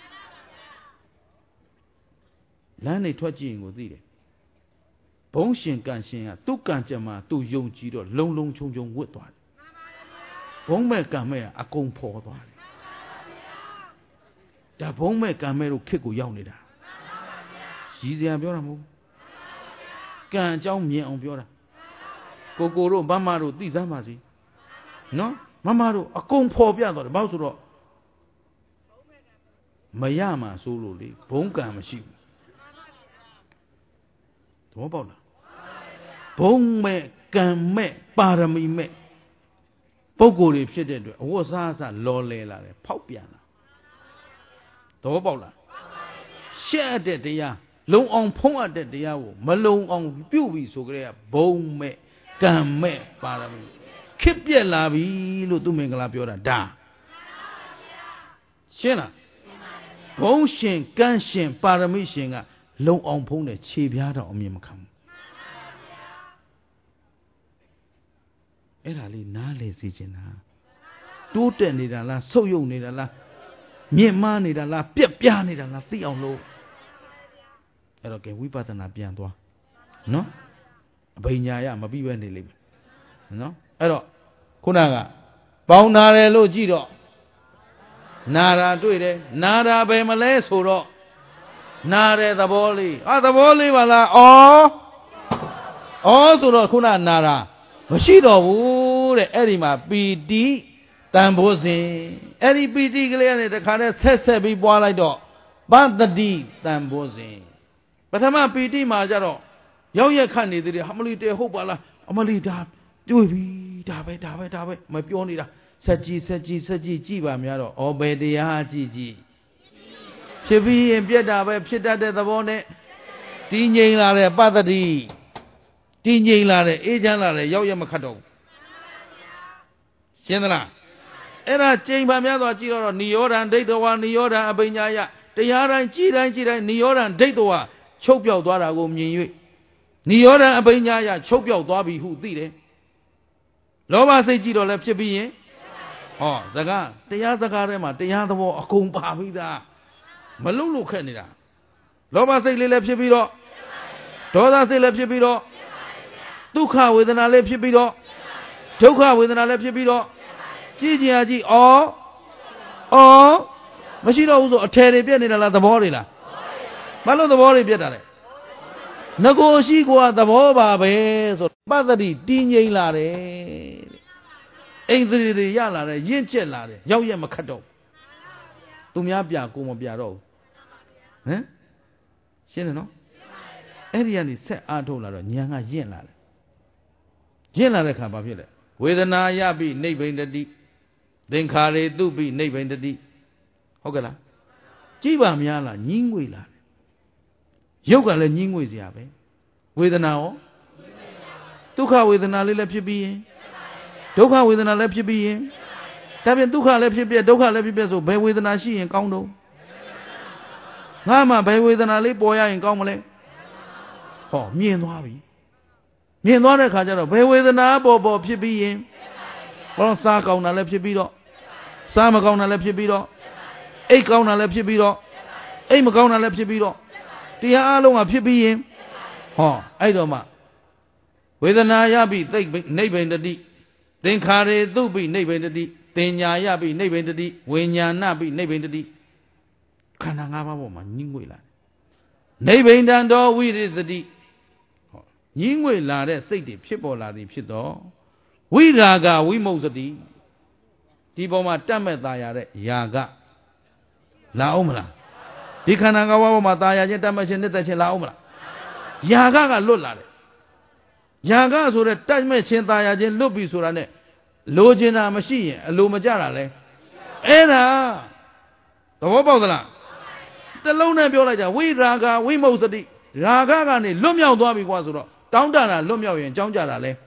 လမ်းနေထွက်ကြည့်ရင်ကိုသိတယ်ဘုံရှင်ကံရှင်ကသူ့ကံကြမ္မာသူ့ယုံကြည်တော့လုံလုံချုံချုံဝတ်သွားတယ်ဘုံမဲ့ကံမဲ့ကအကုန်ဖော်သွားတယ်ဒါဘုံမဲ့ကံမဲ့တို့ခစ်ကိုရောက်နေတာရည်စရာပြောတာမဟုတ်ကံအကြောင်းမြင်အောင်ပြောတာကိုကိုတို့မမတို့သိစမ်းပါစေနော်မမတို့အကုန်ဖော်ပြသွားတယ်ဘာလို့ဆိုတော့မရမှာဆိုလို့လေဘုံကံမရှိဘူးသဘောပေါက်လားဘုံမဲ့ကံမဲ့ပါရမီမဲ့ပုဂ္ဂိုလ်တွေဖြစ်တဲ့အတွက်အဝတ်စားအစလော်လဲလာတယ်ဖောက်ပြန်လာသဘောပေါက်လားရှက်တဲ့တရားလုံအောင်ဖုံးအပ်တဲ့တရားကိုမလုံအောင်ပြုတ်ပြီဆိုကြတဲ့ဘုံမဲ့ကံမဲ့ပါရမီခစ်ပြက်လာပြီလို့သူမင်္ဂလာပြောတာဒါရှင်းလားဘုံရှင်ကံရှင်ပါရမီရှင်ကလုံအောင်ဖုံးတဲ့ခြေပြားတော့အမြင်မခံဘူးအဲ့ဒါလေးနားလေစေချင်တာတိုးတက်နေတာလားဆုတ်ယုတ်နေတာလားမြင့်မားနေတာလားပြက်ပြားနေတာလားသိအောင်လို့အဲ့တော့ကဲဝိပဿနာပြန်သွားနော်အဘိညာယမပြီးပဲနေလိမ့်မယ်နော်အဲ့တော့ခုနကပေါင်းနာတယ်လို့ကြည့်တော့နာတာတွေ့တယ်နာတာပဲမလဲဆိုတော့နာတဲ့သဘောလေးအာသဘောလေးပါလားဩဩဆိုတော့ခုနနာတာမရှိတော့ဘူးတဲ့အဲ့ဒီမှာပီတိတန်ဖိုးစဉ်အဲ့ဒီပီတိကလေးကနေတခါတည်းဆက်ဆက်ပြီးပွားလိုက်တော့ပတ္တိတန်ဖိုးစဉ်ပထမပီတိမှာကြတော့ရောက်ရက်ခတ်နေသေးတယ်အမလီတဲဟုတ်ပါလားအမလီဒါတွေ့ပြီဒါပဲဒါပဲဒါပဲမပြောနေတာဆက်ကြည့်ဆက်ကြည့်ဆက်ကြည့်ကြည့်ပါများတော့ဩဘယ်တရားကြည့်ကြည့်ဖြစ်ပြီးရင်ပြက်တာပဲဖြစ်တတ်တဲ့သဘောနဲ့တည်ငြိမ်လာတဲ့ပတ္တိတည်ငြိမ်လာတဲ့အေးချမ်းလာတဲ့ရောက်ရက်မခတ်တော့ဘူးရှင်းသလားအဲ့ဒါကျိန်ပါများသွားကြည့်တော့နိရောဓံဒိဋ္ဌဝါနိရောဓံအပညာယတရားတိုင်းကြည်တိုင်းကြည်တိုင်းနိရောဓံဒိဋ္ဌဝါချုပ်ပြောက်သွားတာကိုမြင်၍နိရောဓံအပညာယချုပ်ပြောက်သွားပြီဟုသိတယ်လောဘစိတ်ကြည့်တော့လည်းဖြစ်ပြီးရင်ဟောစကားတရားစကားထဲမှာတရားသဘောအကုန်ပါပြီးသားမလုံလို့ခက်နေတာလောဘစိတ်လေးလည်းဖြစ်ပြီးတော့ဒေါသစိတ်လည်းဖြစ်ပြီးတော့ဒုက္ခဝေဒနာလည်းဖြစ်ပြီးတော့ဒုက္ခဝေဒနာလည်းဖြစ်ပြီးတော့ကြည့်ကြည့်ကြည့်ဩဩမရှိတော့ဘူးဆိုအထယ်တွေပြက်နေတာလားသဘောတွေလားဘာလို့သဘောတွေပြက်တာလဲငကိုရှိကွာသဘောပါပဲဆိုပတ္တိတည်ငြိမ်လာတယ်အိန္ဒြေတွေရလာတယ်ရင့်ကျက်လာတယ်ရောက်ရက်မခတ်တော့သူများပြကိုမပြတော့ဘူးဟမ်ရှင်းတယ်နော်အဲ့ဒီကနေဆက်အားထုတ်လာတော့ဉာဏ်ကရင့်လာတယ်ရင့်လာတဲ့ခါဘာဖြစ်လဲဝေဒနာယပိနိဗ္ဗိန္ဒတိသင်္ခါရေတုပိနိဗ္ဗိန္ဒတိဟုတ်ကဲ့လားကြည်ပါများလားညင်းငွေလာတယ်ရုပ်ကလည်းညှင်းငွေစရာပဲဝေဒနာရောဒုက္ခဝေဒနာလေးလည်းဖြစ်ပြီးရင်ဒုက္ခဝေဒနာလည်းဖြစ်ပြီးရင်ဒါပြင်ဒုက္ခလည်းဖြစ်ပြဒုက္ခလည်းဖြစ်ပြဆိုဘယ်ဝေဒနာရှိရင်ကောင်းတော့ငါမှဘယ်ဝေဒနာလေးပေါ်ရရင်ကောင်းမလဲဟောမြင်သွားပြီမြင်သွားတဲ့ခါကျတော့ဘယ်ဝေဒနာပေါ်ပေါ်ဖြစ်ပြီးရင်ဘောစားကောင်းတာလည်းဖြစ်ပြီးတော့စားမကောင်းတာလည်းဖြစ်ပြီးတော့အိတ်ကောင်းတာလည်းဖြစ်ပြီးတော့အိတ်မကောင်းတာလည်းဖြစ်ပြီးတော့တရားအလုံးကဖြစ်ပြီးရင်ဟောအဲ့တော့မှဝေဒနာရပြီသိနိဗ္ဗိန္တတိသင်္ခါရေသုပိနိဗ္ဗိန္တတိတင်ညာရပြီနိဗ္ဗိန္တတိဝိညာဏပိနိဗ္ဗိန္တတိခန္ဓာ၅ပါးပေါ်မှာညှင်းငွေလာနိဗ္ဗိန္တံတော်ဝိရိစတိဟောညှင်းငွေလာတဲ့စိတ်တွေဖြစ်ပေါ်လာသည်ဖြစ်တော့ဝိရာဂဝိမုတ်စတိဒီပေါ်မှာတတ်မဲ့သားရတဲ့ယာကလာအောင်မလားဒီခန္ဓာ၅ပါးပေါ်မှာသားရခြင်းတတ်မဲ့ခြင်းနှစ်သက်ခြင်းလာအောင်မလားယာကကလွတ်လာတယ်ယာကဆိုတဲ့တတ်မဲ့ခြင်းသားရခြင်းလွတ်ပြီဆိုတာနဲ့လိုချင်တာမရှိရင်အလိုမကြတာလဲအဲ့ဒါသဘောပေါက်သလားတလုံးနဲ့ပြောလိုက်ကြဝိရာဂဝိမုတ်စတိရာဂကနေလွတ်မြောက်သွားပြီကွာဆိုတော့တောင်းတတာလွတ်မြောက်ရင်ကြောင်းကြတာလဲ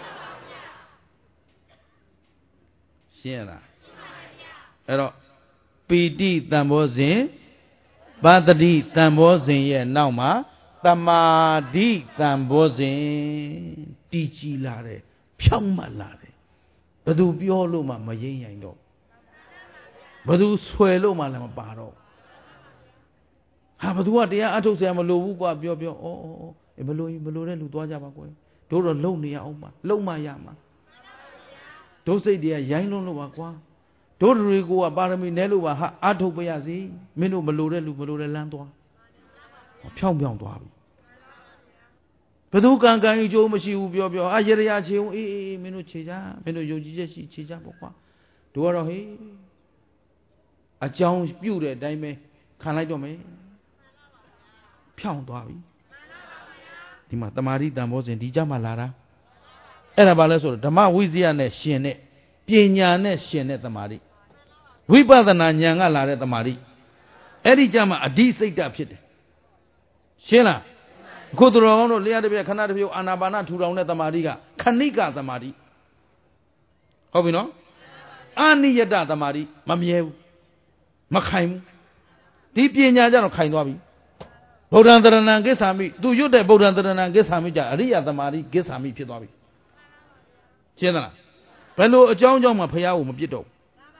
ရှင်းရလားအဲ့တော့ပီတိတန်ဘောဇဉ်ပတ္တိတန်ဘောဇဉ်ရဲ့နောက်မှာတမာဒိတန်ဘောဇဉ်တည်ကြည်လာတယ်ဖြောင့်မတ်လာတယ်ဘယ်သူပြောလို့မှမရင်းရင်တော့ဘယ်သူဆွဲလို့မှလည်းမပါတော့ဟာဘယ်သူကတရားအထုတ်ဆရာမလိုဘူးကွာပြောပြောဩဩမလိုရင်မလိုတဲ့လူသွားကြပါကွယ်တို့တော့လုံနေရအောင်ပါလုံမရမှာတို့စိတ်တွေကရိုင်းလုံးလို့ပါကွာတို့တွေကပါရမီနဲလို့ပါဟာအထုတ်ပြရစီမင်းတို့မလိုတဲ့လူမလိုတဲ့လမ်းသွားဖြောင်းဖြောင်းသွားပြီဘယ်သူကံကံအကျိုးမရှိဘူးပြောပြောအာရရချေဦးအေးအေးမင်းတို့ခြေကြမင်းတို့ယုံကြည်ချက်ရှိခြေကြပေါ့ကွာတို့ကတော့ဟေးအကြောင်းပြုတဲ့အတိုင်းပဲခံလိုက်တော့မယ်ဖြောင်းသွားပြီဒီမှာတမာတိတန်ဘောဇဉ်ဒီကြမှာလာတာအဲ့ဒါဘာလဲဆိုတော့ဓမ္မဝိဇ္ဇာနဲ့ရှင်တဲ့ပညာနဲ့ရှင်တဲ့တမာတိဝိပဿနာဉာဏ်ကလာတဲ့တမာတိအဲ့ဒီကြမှာအဓိစိတ်ဓာတ်ဖြစ်တယ်ရှင်းလားအခုသူတော်ကောင်းတို့လျှက်တစ်ပြက်ခဏတစ်ပြုတ်အာနာပါနထူထောင်တဲ့တမာတိကခဏိကတမာတိဟုတ်ပြီနော်အာနိယတတမာတိမမြဲဘူးမခိုင်ဘူးဒီပညာကြတော့ခိုင်သွားပြီဗုဒ္ဓံတရဏံကိစ္ဆာမိသူရွတ်တဲ့ဗုဒ္ဓံတရဏံကိစ္ဆာမိကြအရိယတမာတိကိစ္ဆာမိဖြစ်သွားပြီရှင်းသလားဘယ်လိုအကြောင်းကြောင့်မှဖရာကိုမပြစ်တော့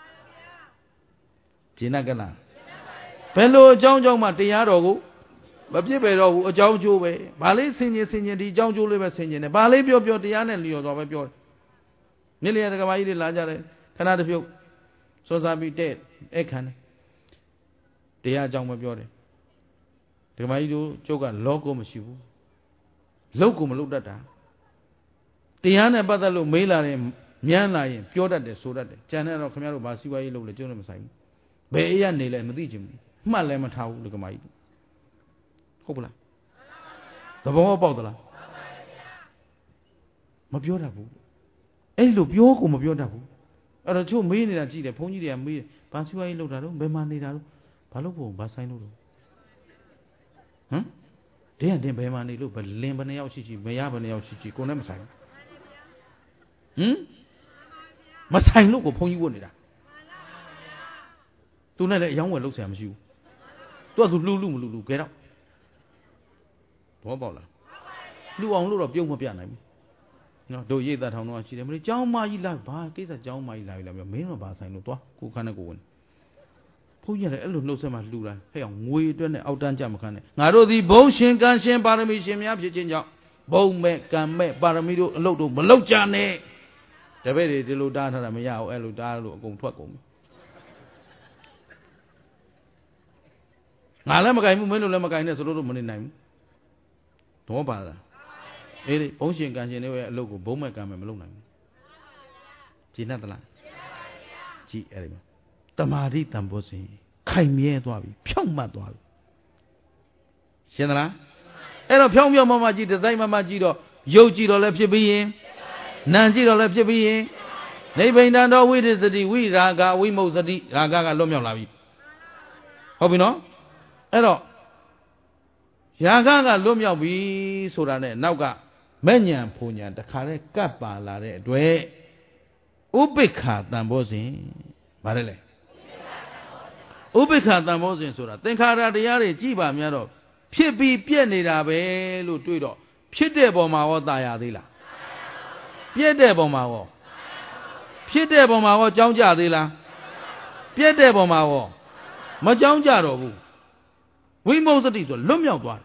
ရှင်းနကလားဘယ်လိုအကြောင်းကြောင့်မှတရားတော်ကိုမပြစ်ပဲတော့ဘူးအကြောင်းကျိုးပဲဘာလေးဆင်ញင်ဆင်ញင်ဒီအကြောင်းကျိုးလေးပဲဆင်ញင်တယ်ဘာလေးပြောပြောတရားနဲ့လျော်သွားပဲပြောတယ်နေ့လျက်တကမာကြီးတွေလာကြတယ်ခဏတစ်ဖြုတ်စောစားပြီးတဲ့အဲ့ခံတယ်တရားအကြောင်းပဲပြောတယ်ဒကမာကြီးတို့ကျုပ်ကလောကမရှိဘူးလောက်ကိုမလောက်တတ်တာတရားနဲ့ပတ်သက်လို့မေးလာရင်မြန်းလာရင်ပြောတတ်တယ်ဆိုတတ်တယ်ကြံတဲ့တော့ခင်ဗျားတို့ဘာစီဝါရေးလုပ်လဲကျုံးလည်းမဆိုင်ဘူးဘယ်အေးရနေလဲမသိချင်ဘူးမှတ်လည်းမထားဘူးဒကမာကြီးဟုတ်ပလားသဘောပေါက်သလားမပြောတတ်ဘူးအဲ့လိုပြောကိုမပြောတတ်ဘူးအဲ့တော့ချို့မေးနေတာကြည့်တယ်ဘုန်းကြီးတွေကမေးတယ်ဘာစီဝါရေးလုပ်တာတော့ဘယ်မှာနေတာတော့ဘာလို့ဖို့ဘာဆိုင်လို့တော့ဟမ်တင်းတင်းဘယ်မှာနေလို့ဘလင်ဘယ်နှယောက်ရှိရှိမရဘယ်နှယောက်ရှိရှိကိုယ်နဲ့မဆိုင်ဟမ်မဆိုင်လို့ကိုဘုန်းကြီးဝတ်နေတာသူနဲ့လည်းအယောင်းဝယ်လုပ်ဆရာမရှိဘူးသူကသူလှူလှူမလှူလှူခဲတော့ဘောပေါက်လားလှူအောင်လို့တော့ပြုံးမပြနိုင်ဘူးနော်တို့ရိတ်သားထောင်တော့ရှိတယ်မလို့ကျောင်းမကြီးလာဘာကိစ္စကျောင်းမကြီးလာပြီလားပြောမင်းတော့ဘာဆိုင်လို့သွားကိုခန်းနဲ့ကိုဝင်ဘုန်းကြီးလည်းအဲ့လိုနှုတ်ဆက်မှလှူတာဟဲ့အောင်ငွေအတွက်နဲ့အောက်တန်းကြမခံနဲ့ငါတို့ဒီဘုံရှင်ကံရှင်ပါရမီရှင်များဖြစ်ခြင်းကြောင့်ဘုံမဲ့ကံမဲ့ပါရမီတို့အလုပ်တို့မလုပ်ကြနဲ့တပည့်တွေဒီလိုတားထားတာမရဘူးအဲ့လိုတားလို့အကုန်ထွက်ကုန်ပြီငါလည်းမကင်ဘူးမင်းတို့လည်းမကင်နဲ့ဆိုလို့တော့မနေနိုင်ဘူးတော့ပါလားအေးလေဘုံရှင်ကံရှင်တွေရဲ့အလုပ်ကိုဘုံမဲ့ကံမဲ့မလုပ်နိုင်ဘူးကြည်နဲ့သလားကြည်အဲ့ဒီမှာတမာတိတန်ဖိုးစဉ်ခိုင်မြဲသွားပြီဖြောင့်မတ်သွားပြီရှင်းသလားအဲ့တော့ဖြောင့်ဖြောင့်မမကြည့်ဒီဇိုင်းမမကြည့်တော့ရုပ်ကြည့်တော့လည်းဖြစ်ပြီးရင်နာမ်ကြည့်တော့လည်းဖြစ်ပြီးရင်နိဗ္ဗိန္ဒတော်ဝိရိစတိဝိရာဂဝိမုတ်စတိရာဂကလွတ်မြောက်လာပြီဟုတ်ပြီနော်အဲ့တော့ရာဂကလွတ်မြောက်ပြီဆိုတာနဲ့နောက်ကမဲ့ညာဖူညာတခါတည်းကပ်ပါလာတဲ့အတွက်ဥပိ္ပခာတန်ဖိုးစဉ်ဗါတယ်လေဥပိ္ပခာတန်ဖိုးစဉ်ဆိုတာသင်္ခါရတရားတွေကြည်ပါများတော့ဖြစ်ပြီးပြက်နေတာပဲလို့တွေးတော့ဖြစ်တဲ့ပုံမှာရောตายရသေးလားပြက်တဲ့ပုံမှာရောဖြစ်တဲ့ပုံမှာရောကြောင်းကြသေးလားပြက်တဲ့ပုံမှာရောမကြောင်းကြတော့ဘူးဝိမု ക്തി ဆိုလွတ်မြောက်သွားတယ်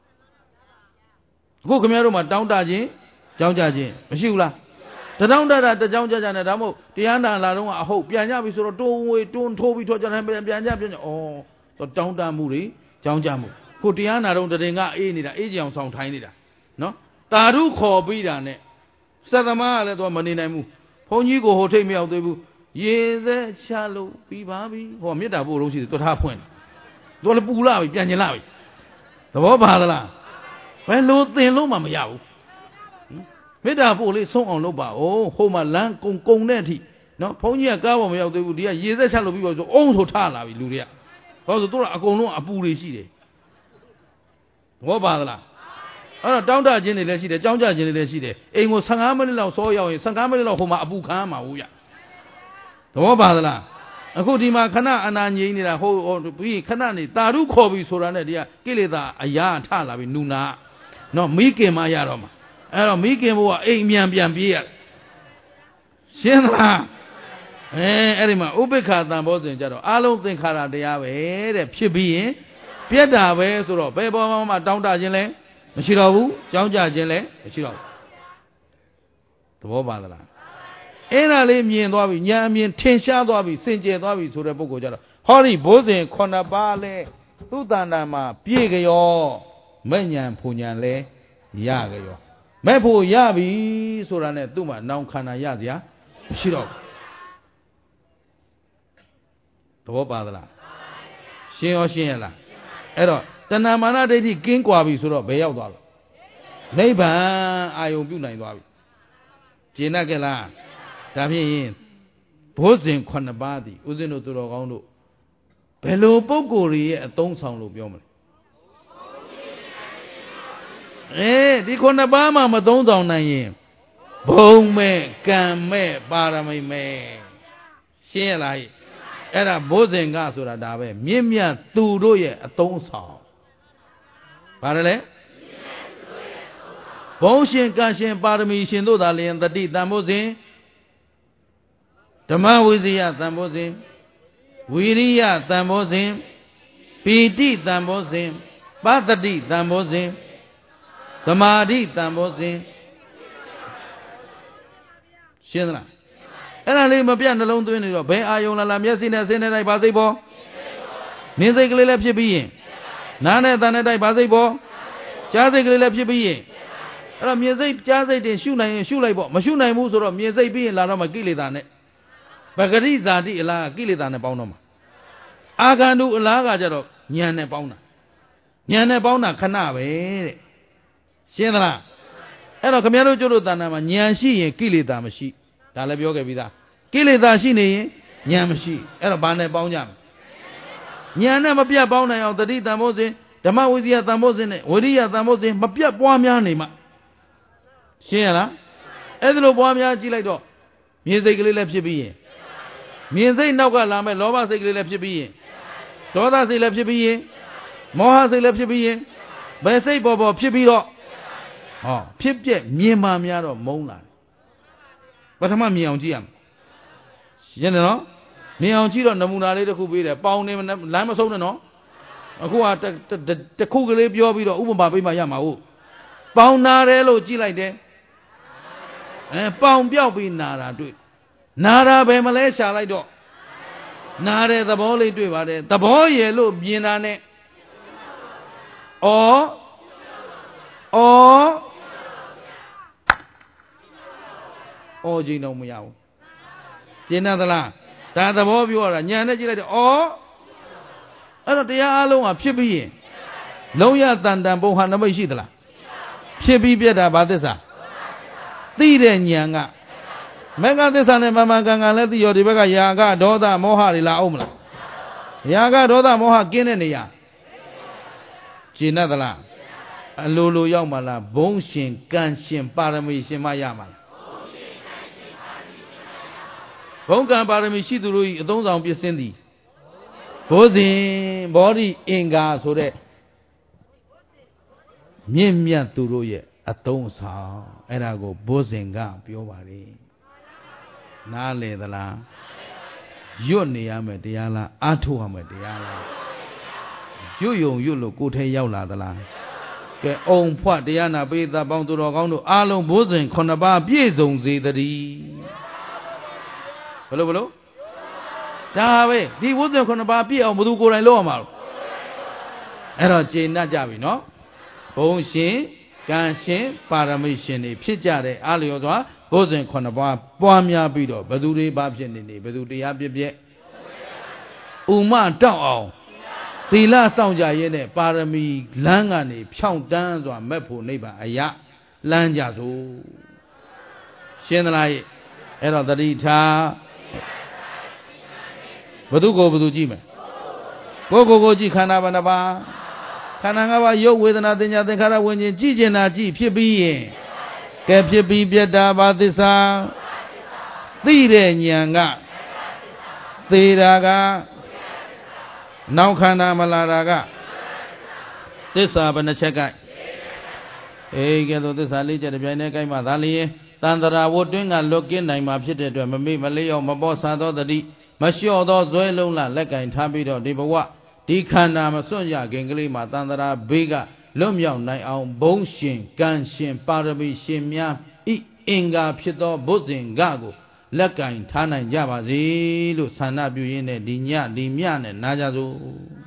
အခုခင်ဗျားတို့မှာတောင်းတခြင်းကြောင်းကြခြင်းမရှိဘူးလားတတောင်းတတာတကြောင်းကြကြနဲ့ဒါမှမဟုတ်တရားနာလာတော့အဟုတ်ပြန်ကြပြီဆိုတော့တွန်းဝေးတွန်းထိုးပြီးထွက်ကြတယ်ပြန်ပြန်ကြပြန်ကြဩတော့တောင်းတမှုတွေကြောင်းကြမှုခုတရားနာတော့တရင်ကအေးနေတာအေးကြအောင်ဆောင်ထိုင်းနေတာနော်တာရုခေါ်ပြီးတာနဲ့စက်သမားကလည်းတော့မနေနိုင်ဘူးဘုန်းကြီးကိုဟိုထိတ်မရောက်သေးဘူးရေသက်ချလို့ပြီးပါပြီဟောမေတ္တာပို့လို့ရှိတယ်တွထားဖွင့်သူလည်းပူလာပြီပြန်ကျင်လာပြီသဘောပါသလားဘယ်လိုသင်လို့မှမရဘူးမေတ္တာပို့လေးဆုံးအောင်လုပ်ပါဦးဟိုမှာလမ်းကုံကုံတဲ့အထိနော်ဘုန်းကြီးကကားပေါ်မရောက်သေးဘူးဒီကရေသက်ချလို့ပြီးပါဆိုအုံးဆိုထားလာပြီလူတွေကဟောဆိုသူကအကုန်လုံးအပူတွေရှိတယ်သဘောပါသလားအဲ့တော့တောင်းတခြင်းတွေလည်းရှိတယ်ကြောင်းကြခြင်းတွေလည်းရှိတယ်အိမ်ကိုဆယ်ငါးမိနစ်လောက်စောရောက်ရင်ဆယ်ငါးမိနစ်လောက်ဟိုမှာအပူခံရမှာဘူးဗျသဘောပါသလားအခုဒီမှာခဏအနာငြိမ်းနေတာဟိုပြီးခဏနေတာရုခေါ်ပြီးဆိုတာနဲ့ဒီကကိလေသာအရာထလာပြီနုနာနော်မိခင်မရတော့မှာအဲ့တော့မိခင်ဘုရားအိမ်မြန်ပြန်ပြေးရတယ်ရှင်းသလားအဲအဲ့ဒီမှာဥပိ္ပခာတန်ဖိုးစဉ်ကြတော့အလုံးသင်္ခါရတရားပဲတဲ့ဖြစ်ပြီးရင်ပြက်တာပဲဆိုတော့ဘယ်ပေါ်မှာတောင်းတခြင်းလဲမရှိတော့ဘူးကြောင်းကြခြင်းလည်းမရှိတော့ဘူးသဘောပါလားအဲ့ဒါလေးမြင်သွားပြီညာအမြင်ထင်ရှားသွားပြီစင်ကြယ်သွားပြီဆိုတဲ့ပုဂ္ဂိုလ်ကြတော့ဟောဒီဘိုးစဉ်ခုနှစ်ပါးလဲသူ့တဏ္ဍာမှာပြည့်ကြောမဲ့ညာဖူညာလဲရကြောမဲ့ဖို့ရပြီဆိုတာနဲ့သူ့မှာနောင်ခန္ဓာရစရာမရှိတော့ဘူးသဘောပါသလားရှင်းရောရှင်းရလားအဲ့တော့တဏမာနဒိဋ္ဌိကင်းကွာပြီဆိုတော့ဘယ်ရောက်သွားလဲနိဗ္ဗာန်အာယုံပြုနိုင်သွားပြီကျေနပ်ကြလားဒါဖြင့်ဘိုးစဉ်ခုနှစ်ပါးသည်ဦးဇင်းတို့သူတော်ကောင်းတို့ဘယ်လိုပုဂ္ဂိုလ်ရဲ့အသုံးဆောင်လို့ပြောမလဲအဲဒီခုနှစ်ပါးမှမသုံးဆောင်နိုင်ရင်ဘုံမဲ့ကံမဲ့ပါရမိတ်မဲ့ရှင်းရလားအဲ့ဒါဘိုးစဉ်ကဆိုတာဒါပဲမြင့်မြတ်သူတို့ရဲ့အသုံးဆောင်ဘာလဲဘုံရှင်ကံရှင်ပါရမီရှင်တို့သာလျင်တတိတန်ဖိုးစဉ်ဓမ္မဝိဇ္ဇယတန်ဖိုးစဉ်ဝီရိယတန်ဖိုးစဉ်ပီတိတန်ဖိုးစဉ်ပတ္တိတန်ဖိုးစဉ်သမာဓိတန်ဖိုးစဉ်ရှင်းသလားအဲ့ဒါလေးမပြတ်နှလုံးသွင်းနေတော့ဘယ်အာယုံလာလာမျက်စိနဲ့ဆင်းနေတိုင်းဘာစိတ်ပေါ်မြင်စိတ်ကလေးလည်းဖြစ်ပြီးရင်နားနဲ့တန်တဲ့တိုင်းဘာစိတ်ပေါ်ကြားစိတ်ကလေးလည်းဖြစ်ပြီးရင်အဲ့တော့မြင်စိတ်ကြားစိတ်တင်ရှုနိုင်ရင်ရှုလိုက်ပေါ့မရှုနိုင်ဘူးဆိုတော့မြင်စိတ်ပြီးရင်လာတော့မှကိလေသာနဲ့ပဂရိဇာတိအလားကိလေသာနဲ့ပေါင်းတော့မှာအာဂန္တုအလားကကြတော့ဉာဏ်နဲ့ပေါင်းတာဉာဏ်နဲ့ပေါင်းတာခဏပဲတဲ့ရှင်းသလားအဲ့တော့ခမည်းတော်ကျတို့တဏ္ဍာမှာဉာဏ်ရှိရင်ကိလေသာမရှိဒါလည်းပြောခဲ့ပြီးသားကိလေသာရှိနေရင်ဉာဏ်မရှိအဲ့တော့ဘာနဲ့ပေါင်းကြမလဲဉာဏ်နဲ့မပြတ်ပေါင်းနိုင်အောင်တတိတန်ဖိုးစဉ်ဓမ္မဝိဇ္ဇယတန်ဖိုးစဉ်နဲ့ဝိရိယတန်ဖိုးစဉ်မပြတ်ပွားများနေမှရှင်းရလားအဲ့ဒါလိုပွားများကြည့်လိုက်တော့မြင်စိတ်ကလေးလည်းဖြစ်ပြီးရင်မြင်စိတ်နောက်ကလာမဲ့လောဘစိတ်ကလေးလည်းဖြစ်ပြီးရင်ဒေါသစိတ်လည်းဖြစ်ပြီးရင်မောဟစိတ်လည်းဖြစ်ပြီးရင်ဘယ်စိတ်ပေါ်ပေါ်ဖြစ်ပြီးတော့ဟောဖြစ်ပြက်မြင်မှများတော့မုန်းလာပထမမြင်အောင်ကြည့်ရမယ်ရှင်းတယ်နော်မြင်အောင်ကြည့်တော့နမူနာလေးတစ်ခုပေးတယ်ပေါင်နေလမ်းမဆုံးနဲ့နော်အခုကတခုကလေးပြောပြီးတော့ဥပမာပေးမှရမှာဟုတ်ပေါင်နာတယ်လို့ကြည့်လိုက်တယ်အဲပေါင်ပြောက်ပြီးနာတာတွေ့နာတာပဲမလဲရှာလိုက်တော့နာတဲ့သဘောလေးတွေ့ပါတယ်သဘောရယ်လို့မြင်တာနဲ့ဩဩဩချင်းတော့မရဘူးရှင်းသလားဒါသဘောပြောတာညာနဲ့ကြည့်လိုက်တော့ဩအဲ့တော့တရားအလုံးကဖြစ်ပြီးရင်လုံးရတန်တန်ပုံဟာနမိတ်ရှိသလားဖြစ်ပြီးပြက်တာဘာသစ္စာသိတဲ့ဉာဏ်ကမဂ္ဂသစ္စာနဲ့မမှန်ကန်ကန်လည်းသိရောဒီဘက်ကယာကဒေါသမောဟတွေလာအောင်မလားယာကဒေါသမောဟကင်းတဲ့နေရာရှင်းသလားအလိုလိုရောက်မှလားဘုံရှင်ကံရှင်ပါရမီရှင်မရမှာလားဘုံကံပါရမီရှိသူတို့ဤအသုံးဆောင်ပြည့်စင်သည်ဘိုးစဉ်ဘောဓိအင်္ဂါဆိုတဲ့မြင့်မြတ်သူတို့ရဲ့အသုံးဆောင်အဲ့ဒါကိုဘိုးစဉ်ကပြောပါလေနားလေသလားရွတ်နေရမယ်တရားလားအားထုတ်ရမယ်တရားလားရွတ်ယုံရွတ်လို့ကိုယ်ထဲရောက်လာသလားကဲအုံဖွက်တရားနာပိသပေါင်းသူတော်ကောင်းတို့အားလုံးဘိုးစဉ်ခုနှစ်ပါးပြည့်စုံစေတည်းဘလို့ဘလို့ဒါပဲဒီဘိုးစဉ်ခုနှစ်ပါးပြည့်အောင်ဘယ်သူကိုယ်တိုင်လုပ်ရမှာလို့အဲ့တော့ကျေနပ်ကြပြီနော်ဘုံရှင်ကံရှင်ပါရမီရှင်တွေဖြစ်ကြတဲ့အားလျော်စွာဘုဇင်ခုနှစ်ပါးပွားများပြီးတော့ဘသူတွေဘာဖြစ်နေနေဘသူတရားပြည့်ပြည့်ဥမတောက်အောင်သီလစောင့်ကြရဲ့နဲ့ပါရမီလမ်းကနေဖြောင့်တန်းစွာမက်ဖို့နိဗ္ဗာန်အရာလမ်းကြစို့ရှင်းသလားရဲ့အဲ့တော့တတိထားဘသူကိုဘသူကြည့်မယ်ကိုကိုကိုကြည့်ခန္ဓာဘယ်နှပါးခန္ဓာ၅ပါးရုပ်ဝေဒနာသင်ညာသင်္ခါရဝิญဉ်ကြည့်ကျင်တာကြည့်ဖြစ်ပြီးရင်ကဲဖြစ်ပြီးပြတ်တာဘာသစ္စာသိတဲ့ဉာဏ်ကသေတာကနောက်ခန္ဓာမလာတာကသစ္စာဘယ်နှချက်ကအေးကဲတော့သစ္စာလေးချက်တစ်ပြိုင်တည်းကိုက်မှသာလျင်တန်တရာဝတ်တွင်းကလွတ်ကင်းနိုင်မှာဖြစ်တဲ့အတွက်မမေ့မလျော့မပေါ်ဆာသောတတိမလျှော့သောဇွဲလုံးလလက်ကင်ထားပြီးတော့ဒီဘဝဒီခန္ဓာမစွန့်ရခင်ကလေးမှာတန်တရာဘေးကလွတ်မြောက်နိုင်အောင်ဘုံရှင်ကံရှင်ပါရမီရှင်များဤအင်္ဂါဖြစ်သောဘုဇင်ကကိုလက်ကင်ထားနိုင်ကြပါစေလို့ဆန္ဒပြုရင်းနဲ့ဒီညဒီမြနဲ့နာကြစို့